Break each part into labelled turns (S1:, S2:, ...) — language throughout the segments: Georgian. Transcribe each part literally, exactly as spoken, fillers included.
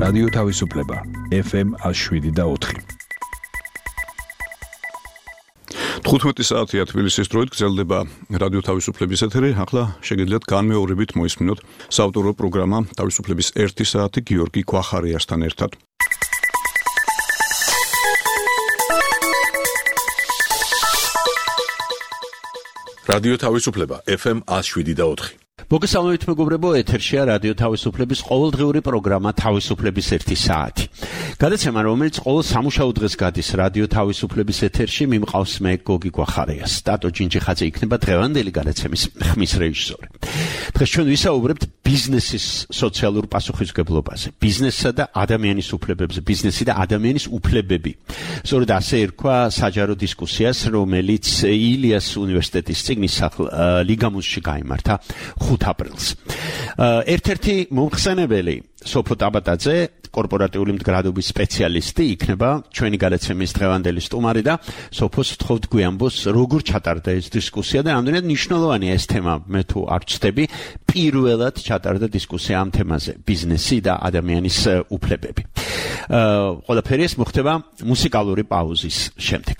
S1: რადიო თავისუფლება ეფ ემ one oh seven point four.
S2: თხუთმეტი საათია თბილისის დროით გრძელდება რადიო თავისუფლების ეთერი. ახლა შეგიძლიათ განმეორებით მოისმინოთ საავტორო პროგრამა თავისუფლების ერთი საათი გიორგი ქვახარიასთან ერთად. რადიო თავისუფლება ეფ ემ one oh seven point four.
S3: მოგესალმებით მეგობრებო, ეთერშია რადიო თავისუფლების ყოველდღიური პროგრამა თავისუფლების ერთი საათი. გადაცემა, რომელიც ყოველ სამუშაო დღეს გადის რადიო თავისუფლების ეთერში, მიმყავს მე გოგი ქვახარიას. სტატო ჯინჯიხაძე იქნება დღევანდელი გადაცემის ხმის რეჟისორი. დღეს ჩვენ ვისაუბრებთ ბიზნესის სოციალურ პასუხისმგებლობაზე, ბიზნესსა და ადამიანის უფლებებზე, ბიზნესი და ადამიანის უფლებები. სწორედ ასე ერქვა საჯარო დისკუსიას, რომელიც ილიას უნივერსიტეტის წიგნისახლ ლიგამუსში გაიმართა ხუთ აპრილს. ერთ-ერთი მომხსენებელი სოფო ტაბატაძე, კორპორატიული მდგრადობის სპეციალისტი, იქნება ჩვენი გადაცემის დღევანდელი სტუმარი და სოფოს ვთხოვთ გვიამბოს, როგორ ჩატარდა ეს დისკუსია და რამდენად მნიშვნელოვანია ეს თემა. მე თუ არ ვცდები, პირველად ჩატარდა დისკუსია ამ თემაზე, ბიზნესი და ადამიანის უფლებები. ყველაფერი ეს მოხდება მუსიკალური პაუზის შემდეგ.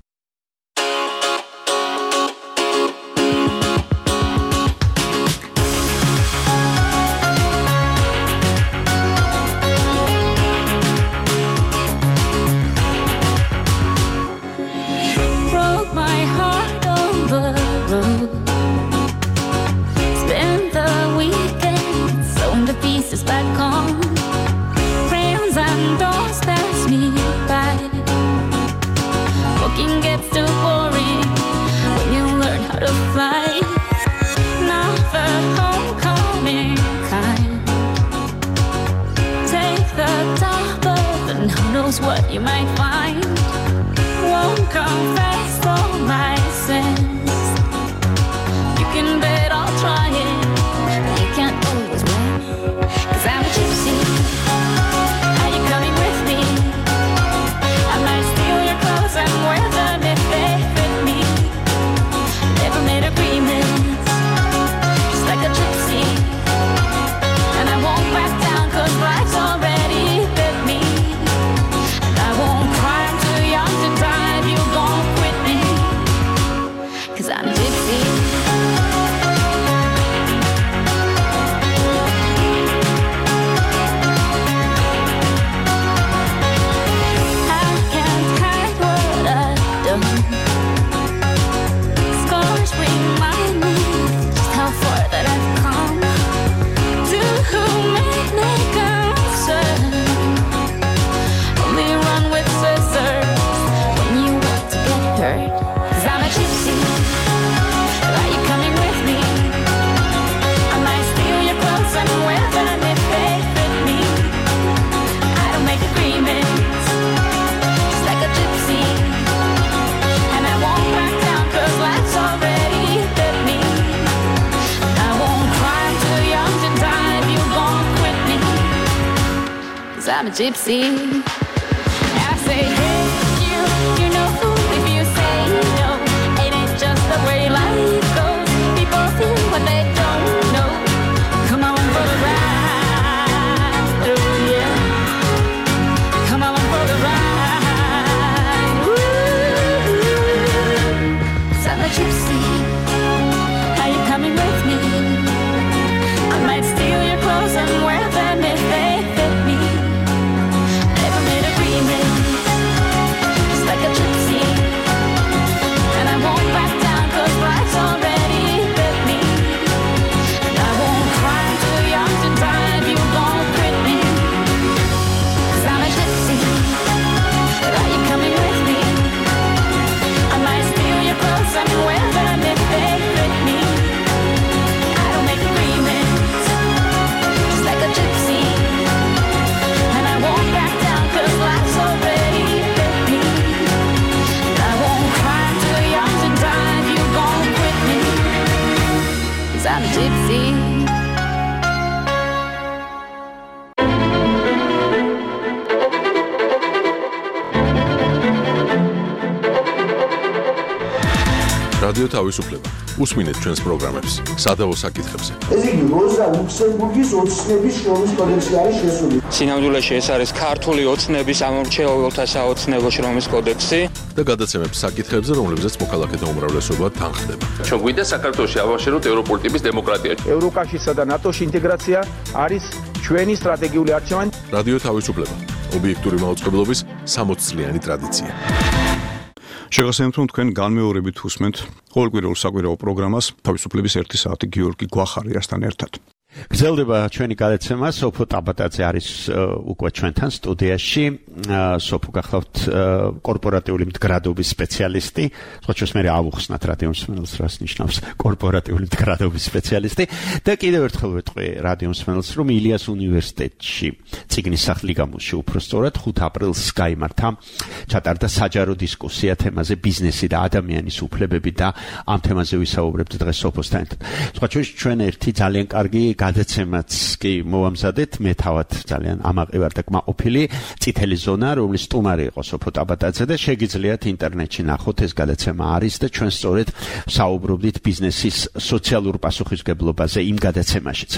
S4: What you might find won't confess all my sins. You can bet I'll try it, but you can't always win. 'Cause I'm a gypsy. Are you coming with me? I might steal your clothes and wear them if they fit me. Never made agreements, just like a gypsy. And I won't back down 'cause life's already bit me. I'm a gypsy. I can't hide what I've done. Scars remind me just how far that I've come. To whom it may concern, only run with scissors when you want to get hurt. 'Cause I'm a gypsy. And wear them if they fit me. I don't make agreements, just like a gypsy. And I won't back down 'cause life's already bit me. I won't cry, I'm too young to die if you won't quit me. 'Cause I'm a gypsy. I say, hey, you, you know who, if you say no, ain't it just the way life goes? People feel what they don't know. Come on for the ride, oh yeah. Come on for the ride, woo. 'Cause I'm a gypsy. Are you coming with me? I might steal your clothes and wear them if they fit me. Never made
S5: რადიო თავისუფლება. უსმინეთ ჩვენს პროგრამებს სადავო საკითხებზე.
S6: ეს იგი როზა ლუქსემბურგის ოცნების შრომის კოდექსი არის შესული.
S7: სინამდვილეში ეს არის ქართული ოცნების ამორჩეულთა საოცნებო შრომის კოდექსი
S5: და გადაცემებს საკითხებზე, რომლებზეც მოქალაქეთა უმრავლესობა თანხდება.
S8: ჩვენ გვინდა საქართველოში ავაშენოთ ევროპული ტიპის დემოკრატია.
S6: ევროკავშირსა და ნატოში ინტეგრაცია არის ჩვენი სტრატეგიული არჩევანი.
S5: რადიო თავისუფლება. ობიექტური მაუწყებლობის სამოც წლიანი ტრადიცია.
S2: შეგახსენებთ, რომ თქვენ განმეორებით უსმენთ ყოველკვირეულ საკვირაო პროგრამას თავისუფლების ერთი საათი გიორგი გვახარიასთან ერთად.
S3: გრძელდება ჩვენი გადაცემა. სოფო ტაბატაძე არის უკვე ჩვენთან სტუდიაში. სოფო გახლავთ კორპორატიული მდგრადობის სპეციალისტი. სხვა ჩვენს მე ავუხსნათ რადიო მსმენელს რას ნიშნავს კორპორატიული მდგრადობის სპეციალისტი და კიდევ ერთხელ ვეთყვი რადიო მსმენელს, რომ ილიას უნივერსიტეტში წიგნის სახლი გამოსში უბრალოდ ხუთ აპრილს გაიმართა ჩატარდა საჯარო დისკუსია თემაზე ბიზნესი და ადამიანის უფლებები და ამ თემაზე ვისაუბრებთ დღეს სოფოსთან ერთად. სხვა ჩვენ ერთი ძალიან კარგი გადაცემაც კი მოვამზადეთ, მე თავად ძალიან ამაყივარ და კმაყოფილი წითელი ზონა, რომლის სტუმარი იყო სოფო ტაბატაძე და შეგიძლიათ ინტერნეტში ნახოთ, ეს გადაცემა არის და ჩვენ სწორედ საუბრობდით ბიზნესის სოციალურ პასუხისმგებლობაზე იმ გადაცემაშიც.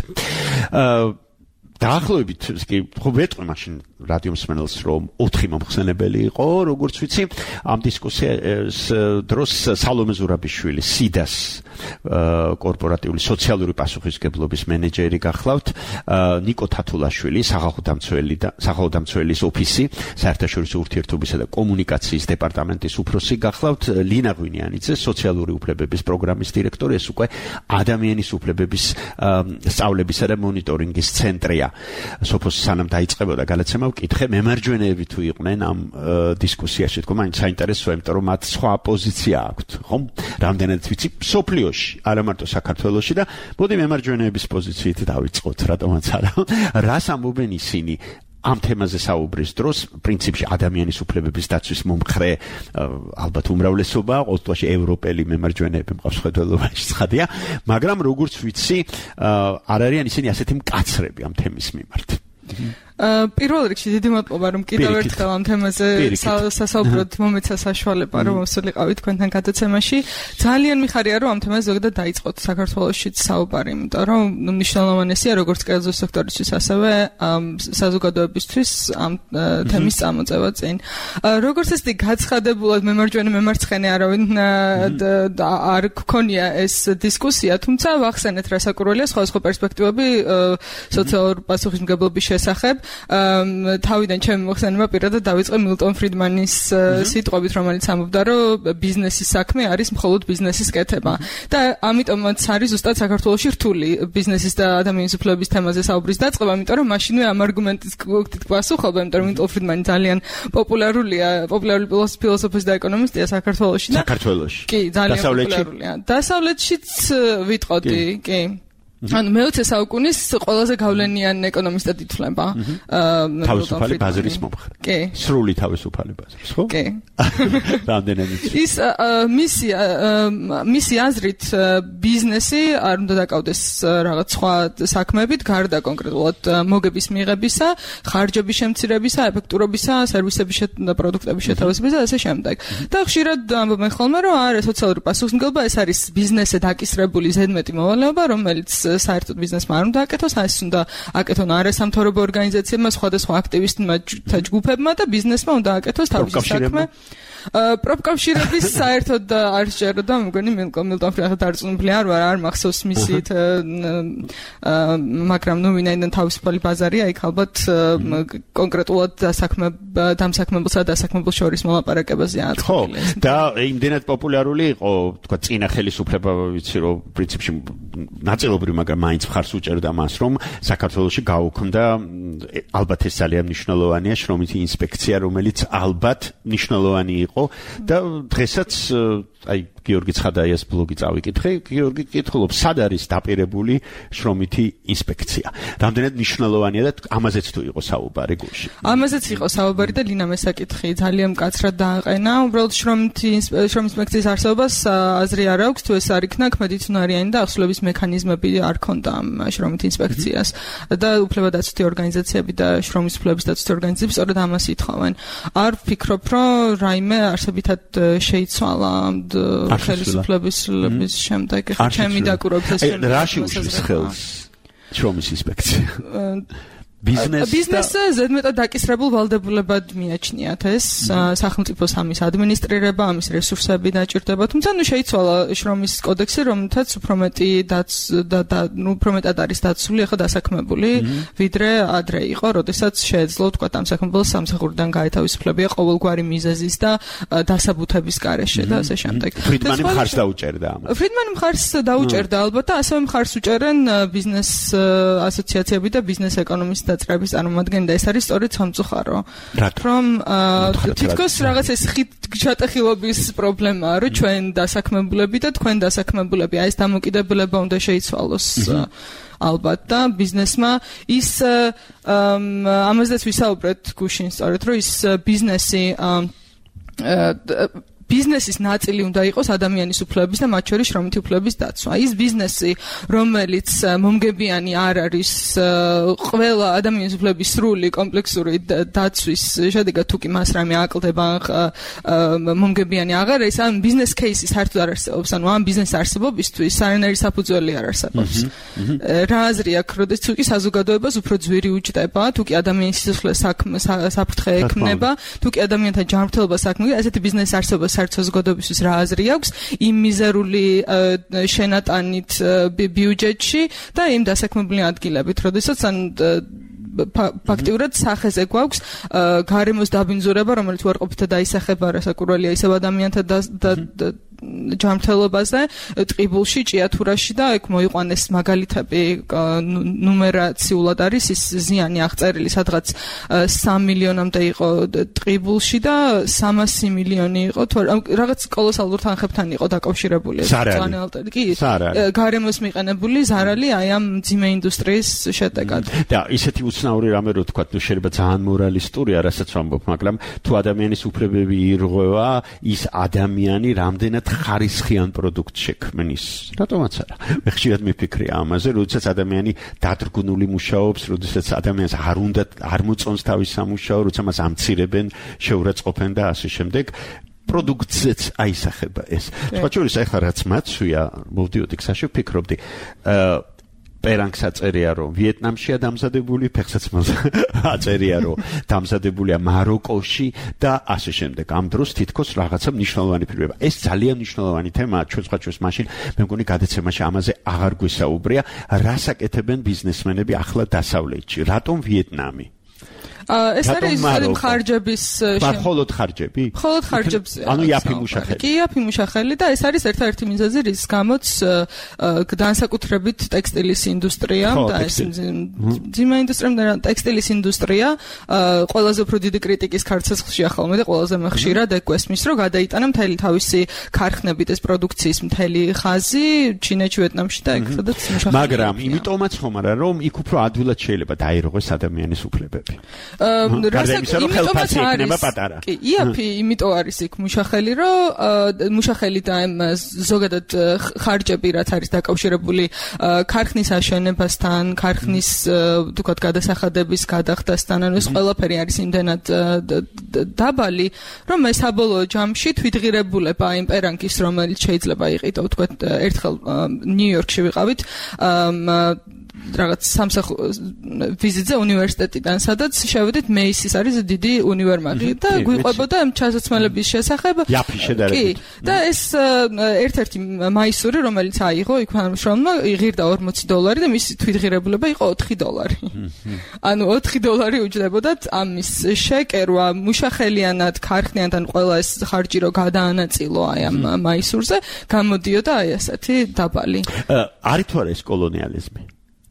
S3: დაახლოებით კი ხო ვეტყვი მაშინ რადიო მსმენელს, რომ ოთხი მომხსენებელი იყო, როგორც ვიცი, ამ დისკუსიას დროს სალომე ზურაბიშვილი სიდას კორპორატიული სოციალური პასუხისმგებლობის მენეჯერი გახლავთ, ნიკო თათულაშვილი სახალხო დამცველი და სახალხო დამცველის ოფისი, საერთაშორისო ურთიერთობისა და კომუნიკაციის დეპარტამენტის უფროსი გახლავთ, ლინა ღვინიანიძე, სოციალური უფლებების პროგრამის დირექტორი, ეს უკვე ადამიანის უფლებების სწავლებისა და მონიტორინგის ცენტრია. სოფოს სანამ დაიწყებოდა გადაცემა ვკითხე, მემარჯვენეები თუ იყვნენ ამ დისკუსიაში, თქო, მაინც საინტერესოა, იმიტომ რომ მათ სხვა პოზიცია აქვთ, ხო? რამდენადაც ვიცი, სოფლიოში, არა მარტო საქართველოში და მოდი მემარჯვენეების პოზიციით დავიწყოთ, რატომაც არა. რას ამბობენ ისინი ამ თემაზე საუბრის დროს, პრინციპში ადამიანის უფლებების დაცვის მომხრე ალბათ უმრავლესობა, ყოველთვის ევროპელი მემარჯვენეები მყავს ხედველობაში ცხადია, მაგრამ როგორც ვიცი, არ არიან ისინი ასეთი მკაცრები ამ თემის მიმართ.
S9: პირველ რიგში დიდი მადლობა, რომ კიდევ ერთხელ ამ თემაზე სასაუბროდ მომეცა საშუალება, რომ მოსულიყავით თქვენთან გადაცემაში. ძალიან მიხარია, რომ ამ თემაზე ზოგადად დაიწყოთ საქართველოშიც საუბარი, იმიტომ რომ მნიშვნელოვანია როგორც კერძო სექტორისთვის, ასევე საზოგადოებისთვის ამ თემის წამოწევა წინ. როგორც ესეთი გაცხადებულად მემარჯვენე მემარცხენე არავინ არ გქონია ეს დისკუსია, თუმცა ვახსენეთ რა საკურველია სხვადასხვა პერსპექტივები სოციალურ პასუხისმგებლობის შესახებ. თავიდან ჩემი მოხსენება პირადად დავიწყე მილტონ ფრიდმანის სიტყვებით, რომელიც ამბობდა, რომ ბიზნესის საქმე არის მხოლოდ ბიზნესის კეთება. და ამიტომაც არის ზუსტად საქართველოში რთული ბიზნესის და ადამიანის უფლებების თემაზე საუბრის დაწყება, იმიტომ რომ მაშინვე ამ არგუმენტის გვერდით გვასუხობა, იმიტომ რომ მილტონ ფრიდმანი ძალიან პოპულარულია, პოპულარული ფილოსოფოსი და ეკონომისტია საქართველოში და
S3: საქართველოში.
S9: კი, ძალიან პოპულარულია. დასავლეთშიც ვიტყოდი, კი. ანუ მეოცე საუკუნის ყველაზე გავლენიან ეკონომისტად ითვლება.
S3: თავისუფალი ბაზრის მომხრე.
S9: კი.
S3: სრული თავისუფალი ბაზრის, ხო?
S9: კი.
S3: რამდენადაც.
S9: ის მისი მისი აზრით ბიზნესი არ უნდა დაკავდეს რაღაც სხვა საქმეებით, გარდა კონკრეტულად მოგების მიღებისა, ხარჯების შემცირებისა, ეფექტურობისა, სერვისების და პროდუქტების შეთავაზებისა და ასე შემდეგ. და ხშირად ამბობენ ხოლმე, რომ არა სოციალური პასუხისმგებლობა, ეს არის ბიზნესზე დაკისრებული ზედმეტი მოვალეობა, რომელიც საერთოდ ბიზნესმა არ უნდა აკეთოს, ეს უნდა აკეთონ არასამთავრობო ორგანიზაციებმა, სხვადასხვა აქტივისტებმა და ჯგუფებმა და ბიზნესმა უნდა აკეთოს თავისი საქმე. პროფკავშირების საერთოდ არ შეეროდა, მგონი მილტონ ფრიდმანი დარწმუნებული არ ვარ, არ მახსოვს მისით, მაგრამ ნუ ვინაიდან თავისუფალი ბაზარია, იქ ალბათ კონკრეტულად დამსაქმებელსა და დასაქმებელ შორის მოლაპარაკებაზეა აწყობილი.
S3: ხო, და იმდენად პოპულარული იყო, თქვა, წინა ხელისუფლება, ვიცი რომ პრინციპში ნაწილობრივ, მაგრამ მაინც მხარს უჭერდა მას, რომ საქართველოში გაუქმდა, ალბათ ეს ძალიან მნიშვნელოვანია, შრომითი ინსპექცია, რომელიც ალბათ მნიშვნელოვანი იყო და დღესაც აი გიორგი ცხადაიას ბლოგი წავიკითხე, გიორგი კითხულობს, სად არის დაპირებული შრომითი ინსპექცია. რამდენად მნიშვნელოვანია და ამაზეც თუ იყო საუბარი გულში.
S9: ამაზეც იყო საუბარი და ლინა მესაკითხი ძალიან მკაცრად დააყენა. უბრალოდ შრომითი შრომის ინსპექციის არსებობას აზრი არ აქვს, თუ ეს არ იქნა ქმედითუნარიანი და ახსოვების მექანიზმები არ ქონდა ამ შრომითი ინსპექციას და უფლებადაცვითი ორგანიზაციები და შრომის უფლებების დაცვითი ორგანიზაციები სწორედ ამას ითხოვენ. არ ვფიქრობ, რომ რაიმე არსებითად შეიცვალა ხელისუფლების შემდეგ ხა ჩემი დაკურებთ ეს
S3: რაში უშლის ხელს შრომის ინსპექცია ბიზნეს
S9: ბიზნესზე ზედმეტად დაკისრებულ ვალდებულებად მიაჩნიათ ეს სახელმწიფოს ამის ადმინისტრირება, ამის რესურსები დაჭირდება, თუმცა ნუ შეიცვალა შრომის კოდექსი, რომელთაც უფრო მეტი და ნუ უფრო მეტად არის დაცული ახლა დასაქმებული, ვიდრე ადრე იყო, როდესაც შეეძლო თქვა ამ საქმებელს სამსახურიდან გაეთავისუფლებია ყოველგვარი მიზეზის და დასაბუთების გარეშე და ასე შემდეგ.
S3: ფრიდმანი მხარს დაუჭერდა ამას.
S9: ფრიდმანი მხარს დაუჭერდა ალბათ და ასევე მხარს უჭერენ ბიზნეს ასოციაციები და ბიზნეს ეკონომისტები დაწყების წარმომადგენელი და ეს არის სწორედ სამწუხარო რომ თითქოს რაღაც ეს ხით-ჩატეხილობის პრობლემაა რომ ჩვენ დასაქმებულები და თქვენ დასაქმებულები აი ეს დამოკიდებულება უნდა შეიცვალოს ალბათ და ბიზნესმა ის ამაზეც ვისაუბრეთ გუშინ სწორედ რომ ის ბიზნესი ბიზნესის ნაწილი უნდა იყოს ადამიანის უფლებების და მათ შორის შრომითი უფლებების დაცვა. ის ბიზნესი, რომელიც მომგებიანი არ არის ყველა ადამიანის უფლების სრული კომპლექსური დაცვის შედეგად თუ კი მას რამე აკლდება მომგებიანი აღარ არის, ან ბიზნეს კეისი საერთოდ არ არსებობს, ანუ ამ ბიზნესის არსებობისთვის სარანაირი საფუძველი არ არსებობს. რა აზრი აქვს, როდესაც თუ კი საზოგადოებას უფრო ძვირი უჯდება, თუ კი ადამიანის სისხლე საფრთხე ექმნება, თუ კი ადამიანთა ჯანმრთელობა საქმეა, ესეთი ბიზნესის არსებობა საზოგადოებისთვის რა აზრი აქვს იმ მიზერული შენატანით ბიუჯეტში და იმ დასაქმებული ადგილებით, როდესაც ან ფაქტიურად სახეზე გვაქვს გარემოს დაბინძურება, რომელიც უარყოფითად დაისახება რასაკურველია ისევ ადამიანთა ჯანმრთელობაზე, ტყიბულში, ჭიათურაში და ეგ მოიყვანეს მაგალითები ნუმერაციულად არის ის ზიანი აღწერილი, სადღაც სამი მილიონამდე იყო ტყიბულში და სამასი მილიონი იყო რაღაც კოლოსალურ თანხებთან იყო დაკავშირებული ეს წვანელტი. კი, გარემოს მიყენებული ზარალი აი ამ მძიმე ინდუსტრიის შედეგად.
S3: და ისეთი უცნაური რამე რო თქვა, ნუ შეიძლება ძალიან მორალისტურია, რასაც ვამბობ, მაგრამ თუ ადამიანის უფლებები ირღვევა, ის ადამიანი რამდენად ხარისხიან პროდუქტ შექმნის. რატომაც არა. მე ხშირად მიფიქრია ამაზე, როდესაც ადამიანი დადგუნული მუშაობს, როდესაც ადამიანს არ უნდა არ მოწონს თავის სამუშაო, როცა მას ამცირებენ, შეურაცხყოფენ და ასე შემდეგ. პროდუქტზეც აისახება ეს. სხვა შორის ახლა რაც მაცვია, მოვდიოდი გზაში ვფიქრობდი, პერანგს აწერია რომ ვიეტნამშია დამზადებული, ფეხსაც აწერია რომ დამზადებულია მაროკოში და ასე შემდეგ. ამ დროს თითქოს რაღაცა მნიშვნელოვანი ფირმება. ეს ძალიან მნიშვნელოვანი თემაა ჩვენ სხვა ჩვენს მაშინ მე მგონი გადაცემაში ამაზე აღარ გვესაუბრია, რას აკეთებენ ბიზნესმენები ახლა დასავლეთში. რატომ ვიეტნამი?
S9: ეს არის ხარჯების
S3: მხოლოდ ხარჯები?
S9: მხოლოდ ხარჯებზე.
S3: ანუ იაფი მუშახელი.
S9: კი, იაფი მუშახელი და ეს არის ერთ-ერთი მიზეზი, რის გამოც განსაკუთრებით ტექსტილის ინდუსტრია და ეს ძიმა ინდუსტრია, ტექსტილის ინდუსტრია ყველაზე უფრო დიდი კრიტიკის ქარცეცხლშია ხოლმე და ყველაზე ხშირად ეგ გვესმის, რომ გადაიტანა მთელი თავისი ქარხნებით ეს პროდუქციის მთელი ხაზი ჩინეთში, ვიეტნამში და ეგ სადაც მუშახელი.
S3: მაგრამ იმიტომაც ხომ არა, რომ იქ უფრო ადვილად შეიძლება დაირღვეს ადამიანის უფლებები.
S9: იმიტომაც არის კი, იაფი იმიტომ არის იქ მუშახელი, რომ მუშახელი და ამ ზოგადად ხარჯები რაც არის დაკავშირებული ქარხნის აშენებასთან, ქარხნის თქვათ გადასახადების გადახდასთან, ანუ ეს ყველაფერი არის იმდენად დაბალი, რომ ეს საბოლოო ჯამში თვითღირებულება იმ პერანგის, რომელიც შეიძლება იყიდო თქვათ ერთხელ ნიუ-იორკში ვიყავით რაღაც სამსახურ ვიზიტზე უნივერსიტეტიდან, სადაც შევედით მეისის არის დიდი უნივერმაღი და გვიყვებოდა ამ ჩასაცმელების შესახებ.
S3: იაფი შედარებით.
S9: კი, და ეს ერთ-ერთი მაისური, რომელიც აიღო იქ მშრომლმა, იღირდა ორმოცი დოლარი და მისი თვითღირებულება იყო ოთხი დოლარი. ანუ ოთხი დოლარი უჯდებოდათ ამის შეკერვა მუშახელიანად, ქარხნიანთან ყველა ეს ხარჯი რო გადაანაწილო აი ამ მაისურზე, გამოდიოდა აი ასეთი დაბალი.
S3: არის თუ არა ეს კოლონიალიზმი?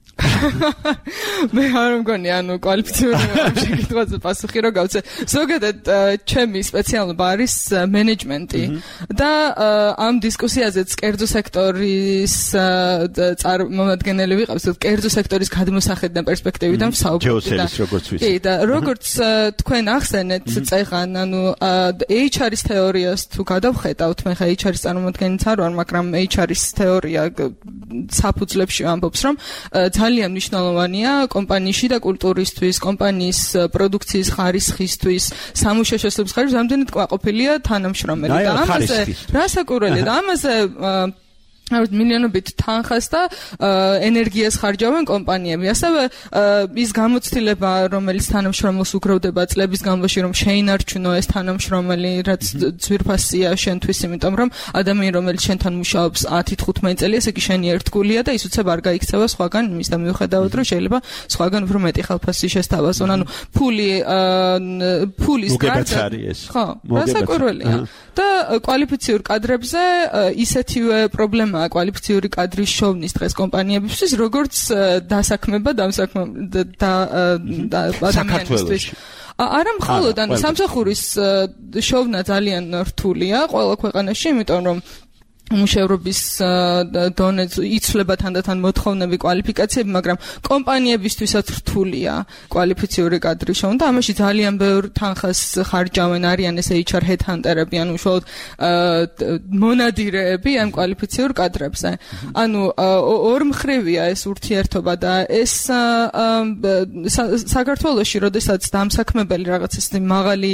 S9: მე არ მგონი, ანუ კვალიფიციური შეკითხვაზე პასუხი რო გავცე. ზოგადად ჩემი სპეციალობა არის მენეჯმენტი და ამ დისკუსიაზეც კერძო სექტორის წარმომადგენელი ვიყავს, კერძო სექტორის გადმოსახედიდან პერსპექტივიდან ვსაუბრობდი და კი და როგორც თქვენ ახსენეთ წეღან, ანუ ეიჩ არ-ის თეორიას თუ გადავხედავთ, მე ხა ეიჩ არ-ის წარმომადგენელიც არ ვარ, მაგრამ ეიჩ არ-ის თეორია საფუძვლებში ვამბობს, რომ ძალიან ძალიან მნიშვნელოვანია კომპანიაში და კულტურისთვის, კომპანიის პროდუქციის ხარისხისთვის, სამუშაო შესაძლებლობის ხარისხის რამდენად კმაყოფილია თანამშრომელი და ამაზე რასაკურველია და ამაზე ავთ მილიონობით თანხას და ენერგიას ხარჯავენ კომპანიები. ასევე ის გამოცდილება, რომელიც თანამშრომელს უგროვდება წლების განმავლობაში, რომ შეინარჩუნო ეს თანამშრომელი, რაც ძვირფასია შენთვის, იმიტომ რომ ადამიანი, რომელიც შენთან მუშაობს ათი თხუთმეტი წელი, ესე იგი შენი ერთგულია და ის უცებ არ გაიქცევა სხვაგან იმის და მიუხედავად, რომ შეიძლება სხვაგან უფრო მეტი ხელფასი შესთავაზონ. ანუ ფული ფულის
S3: გარდა
S9: ხო, რასაკურველია. და კვალიფიციურ კადრებზე ისეთივე პრობლემა კვალიფიციური კადრის შოვნის დღეს კომპანიებისთვის, როგორც დასაქმება და ადამიანისთვის. არა მხოლოდ, ანუ სამსახურის შოვნა ძალიან რთულია ყველა ქვეყანაში, იმიტომ რომ მუშავრობის დონე იცვლება თანდათან მოთხოვნები, კვალიფიკაციები, მაგრამ კომპანიებისთვისაც რთულია კვალიფიციური კადრის შოვნა და ამაში ძალიან ბევრ თანხას ხარჯავენ, არიან ეს ეიჩ არ ჰედჰანტერები, ანუ უშუალოდ მონადირეები ამ კვალიფიციურ კადრებზე. ანუ ორმხრივია ეს ურთიერთობა და ეს საქართველოში, როდესაც დამსაქმებელი რაღაც ისეთი მაღალი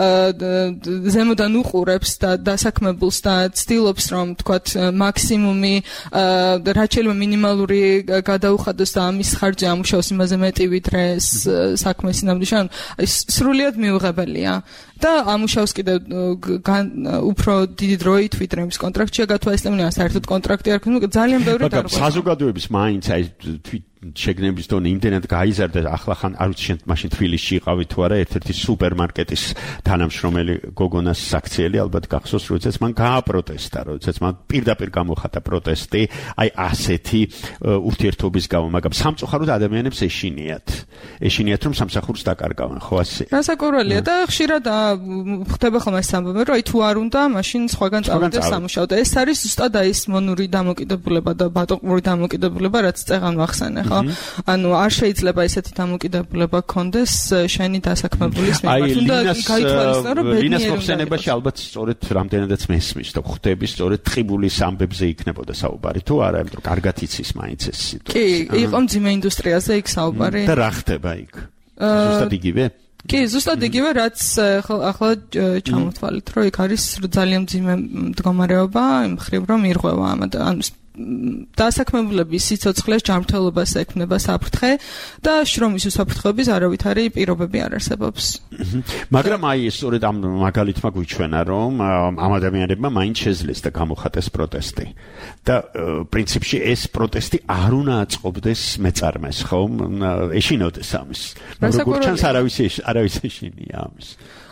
S9: ზემოდან უყურებს და დასაქმებულს და ცდილობს რომ თქვათ მაქსიმუმი რაც შეიძლება მინიმალური გადაუხადოს და ამის ხარჯი ამუშავოს იმაზე მეტი ვიდრე საქმე სინამდვილეში, ანუ სრულიად მიუღებელია და ამუშავს კიდევ უფრო დიდი დროით ვიდრე იმის კონტრაქტშია გათვალისწინებული, საერთოდ კონტრაქტი არ ქონდა, ძალიან ბევრი დარღვევა.
S3: საზოგადოების მაინც აი შეგნების დონე იმდენად გაიზარდა, ახლა ხან არ ვიცი შენ მაშინ თბილისში იყავი თუ არა, ერთ-ერთი სუპერმარკეტის თანამშრომელი გოგონას საქციელი ალბათ გახსოვს, როდესაც მან გააპროტესტა, როდესაც მან პირდაპირ გამოხატა პროტესტი, აი ასეთი ურთიერთობის გამო, მაგრამ სამწუხაროდ ადამიანებს ეშინიათ. ეშინიათ რომ სამსახურს დაკარგავენ, ხო ასე?
S9: რასაკურველია და ხშირად ხდება ხოლმე ეს ამბავი, რომ აი თუ არ უნდა, მაშინ სხვაგან წავიდეს სამუშაოდ. ეს არის ზუსტად აი ეს მონური დამოკიდებულება და ბატონყმური დამოკიდებულება, რაც წეღან ვახსენე, ხო? ანუ არ შეიძლება ესეთი დამოკიდებულება გქონდეს შენი დასაქმებულის მიმართ. უნდა გაითვალისწინო, რომ
S3: ლინას მოხსენებაში ალბათ სწორედ რამდენადაც მესმის და ხვდები სწორედ ტყიბულის ამბებზე იქნებოდა საუბარი თუ არა, იმიტომ რომ კარგად იცის მაინც ეს სიტუაცია.
S9: კი, იყო მძიმე ინდუსტრიაზე იქ საუბარი.
S3: და რა ხდება იქ? ზუსტად იგივე?
S9: კი, ზუსტად იგივე, რაც ახლა ჩამოვთვალეთ, რომ იქ არის ძალიან მძიმე მდგომარეობა, იმ მხრივ რომ ირღვევა ამ ანუ დასაქმებულების სიცოცხლეს ჯანმრთელობას ექმნება საფრთხე და შრომის უსაფრთხოების არავითარი პირობები არ არსებობს.
S3: მაგრამ აი ეს სწორედ ამ მაგალითმა გვიჩვენა, რომ ამ ადამიანებმა მაინც შეძლეს და გამოხატეს პროტესტი. და პრინციპში ეს პროტესტი არ უნდა აწყობდეს მეწარმეს, ხო? ეშინოდეს ამის. როგორ ჩანს არავის არავის ეშინია ამის.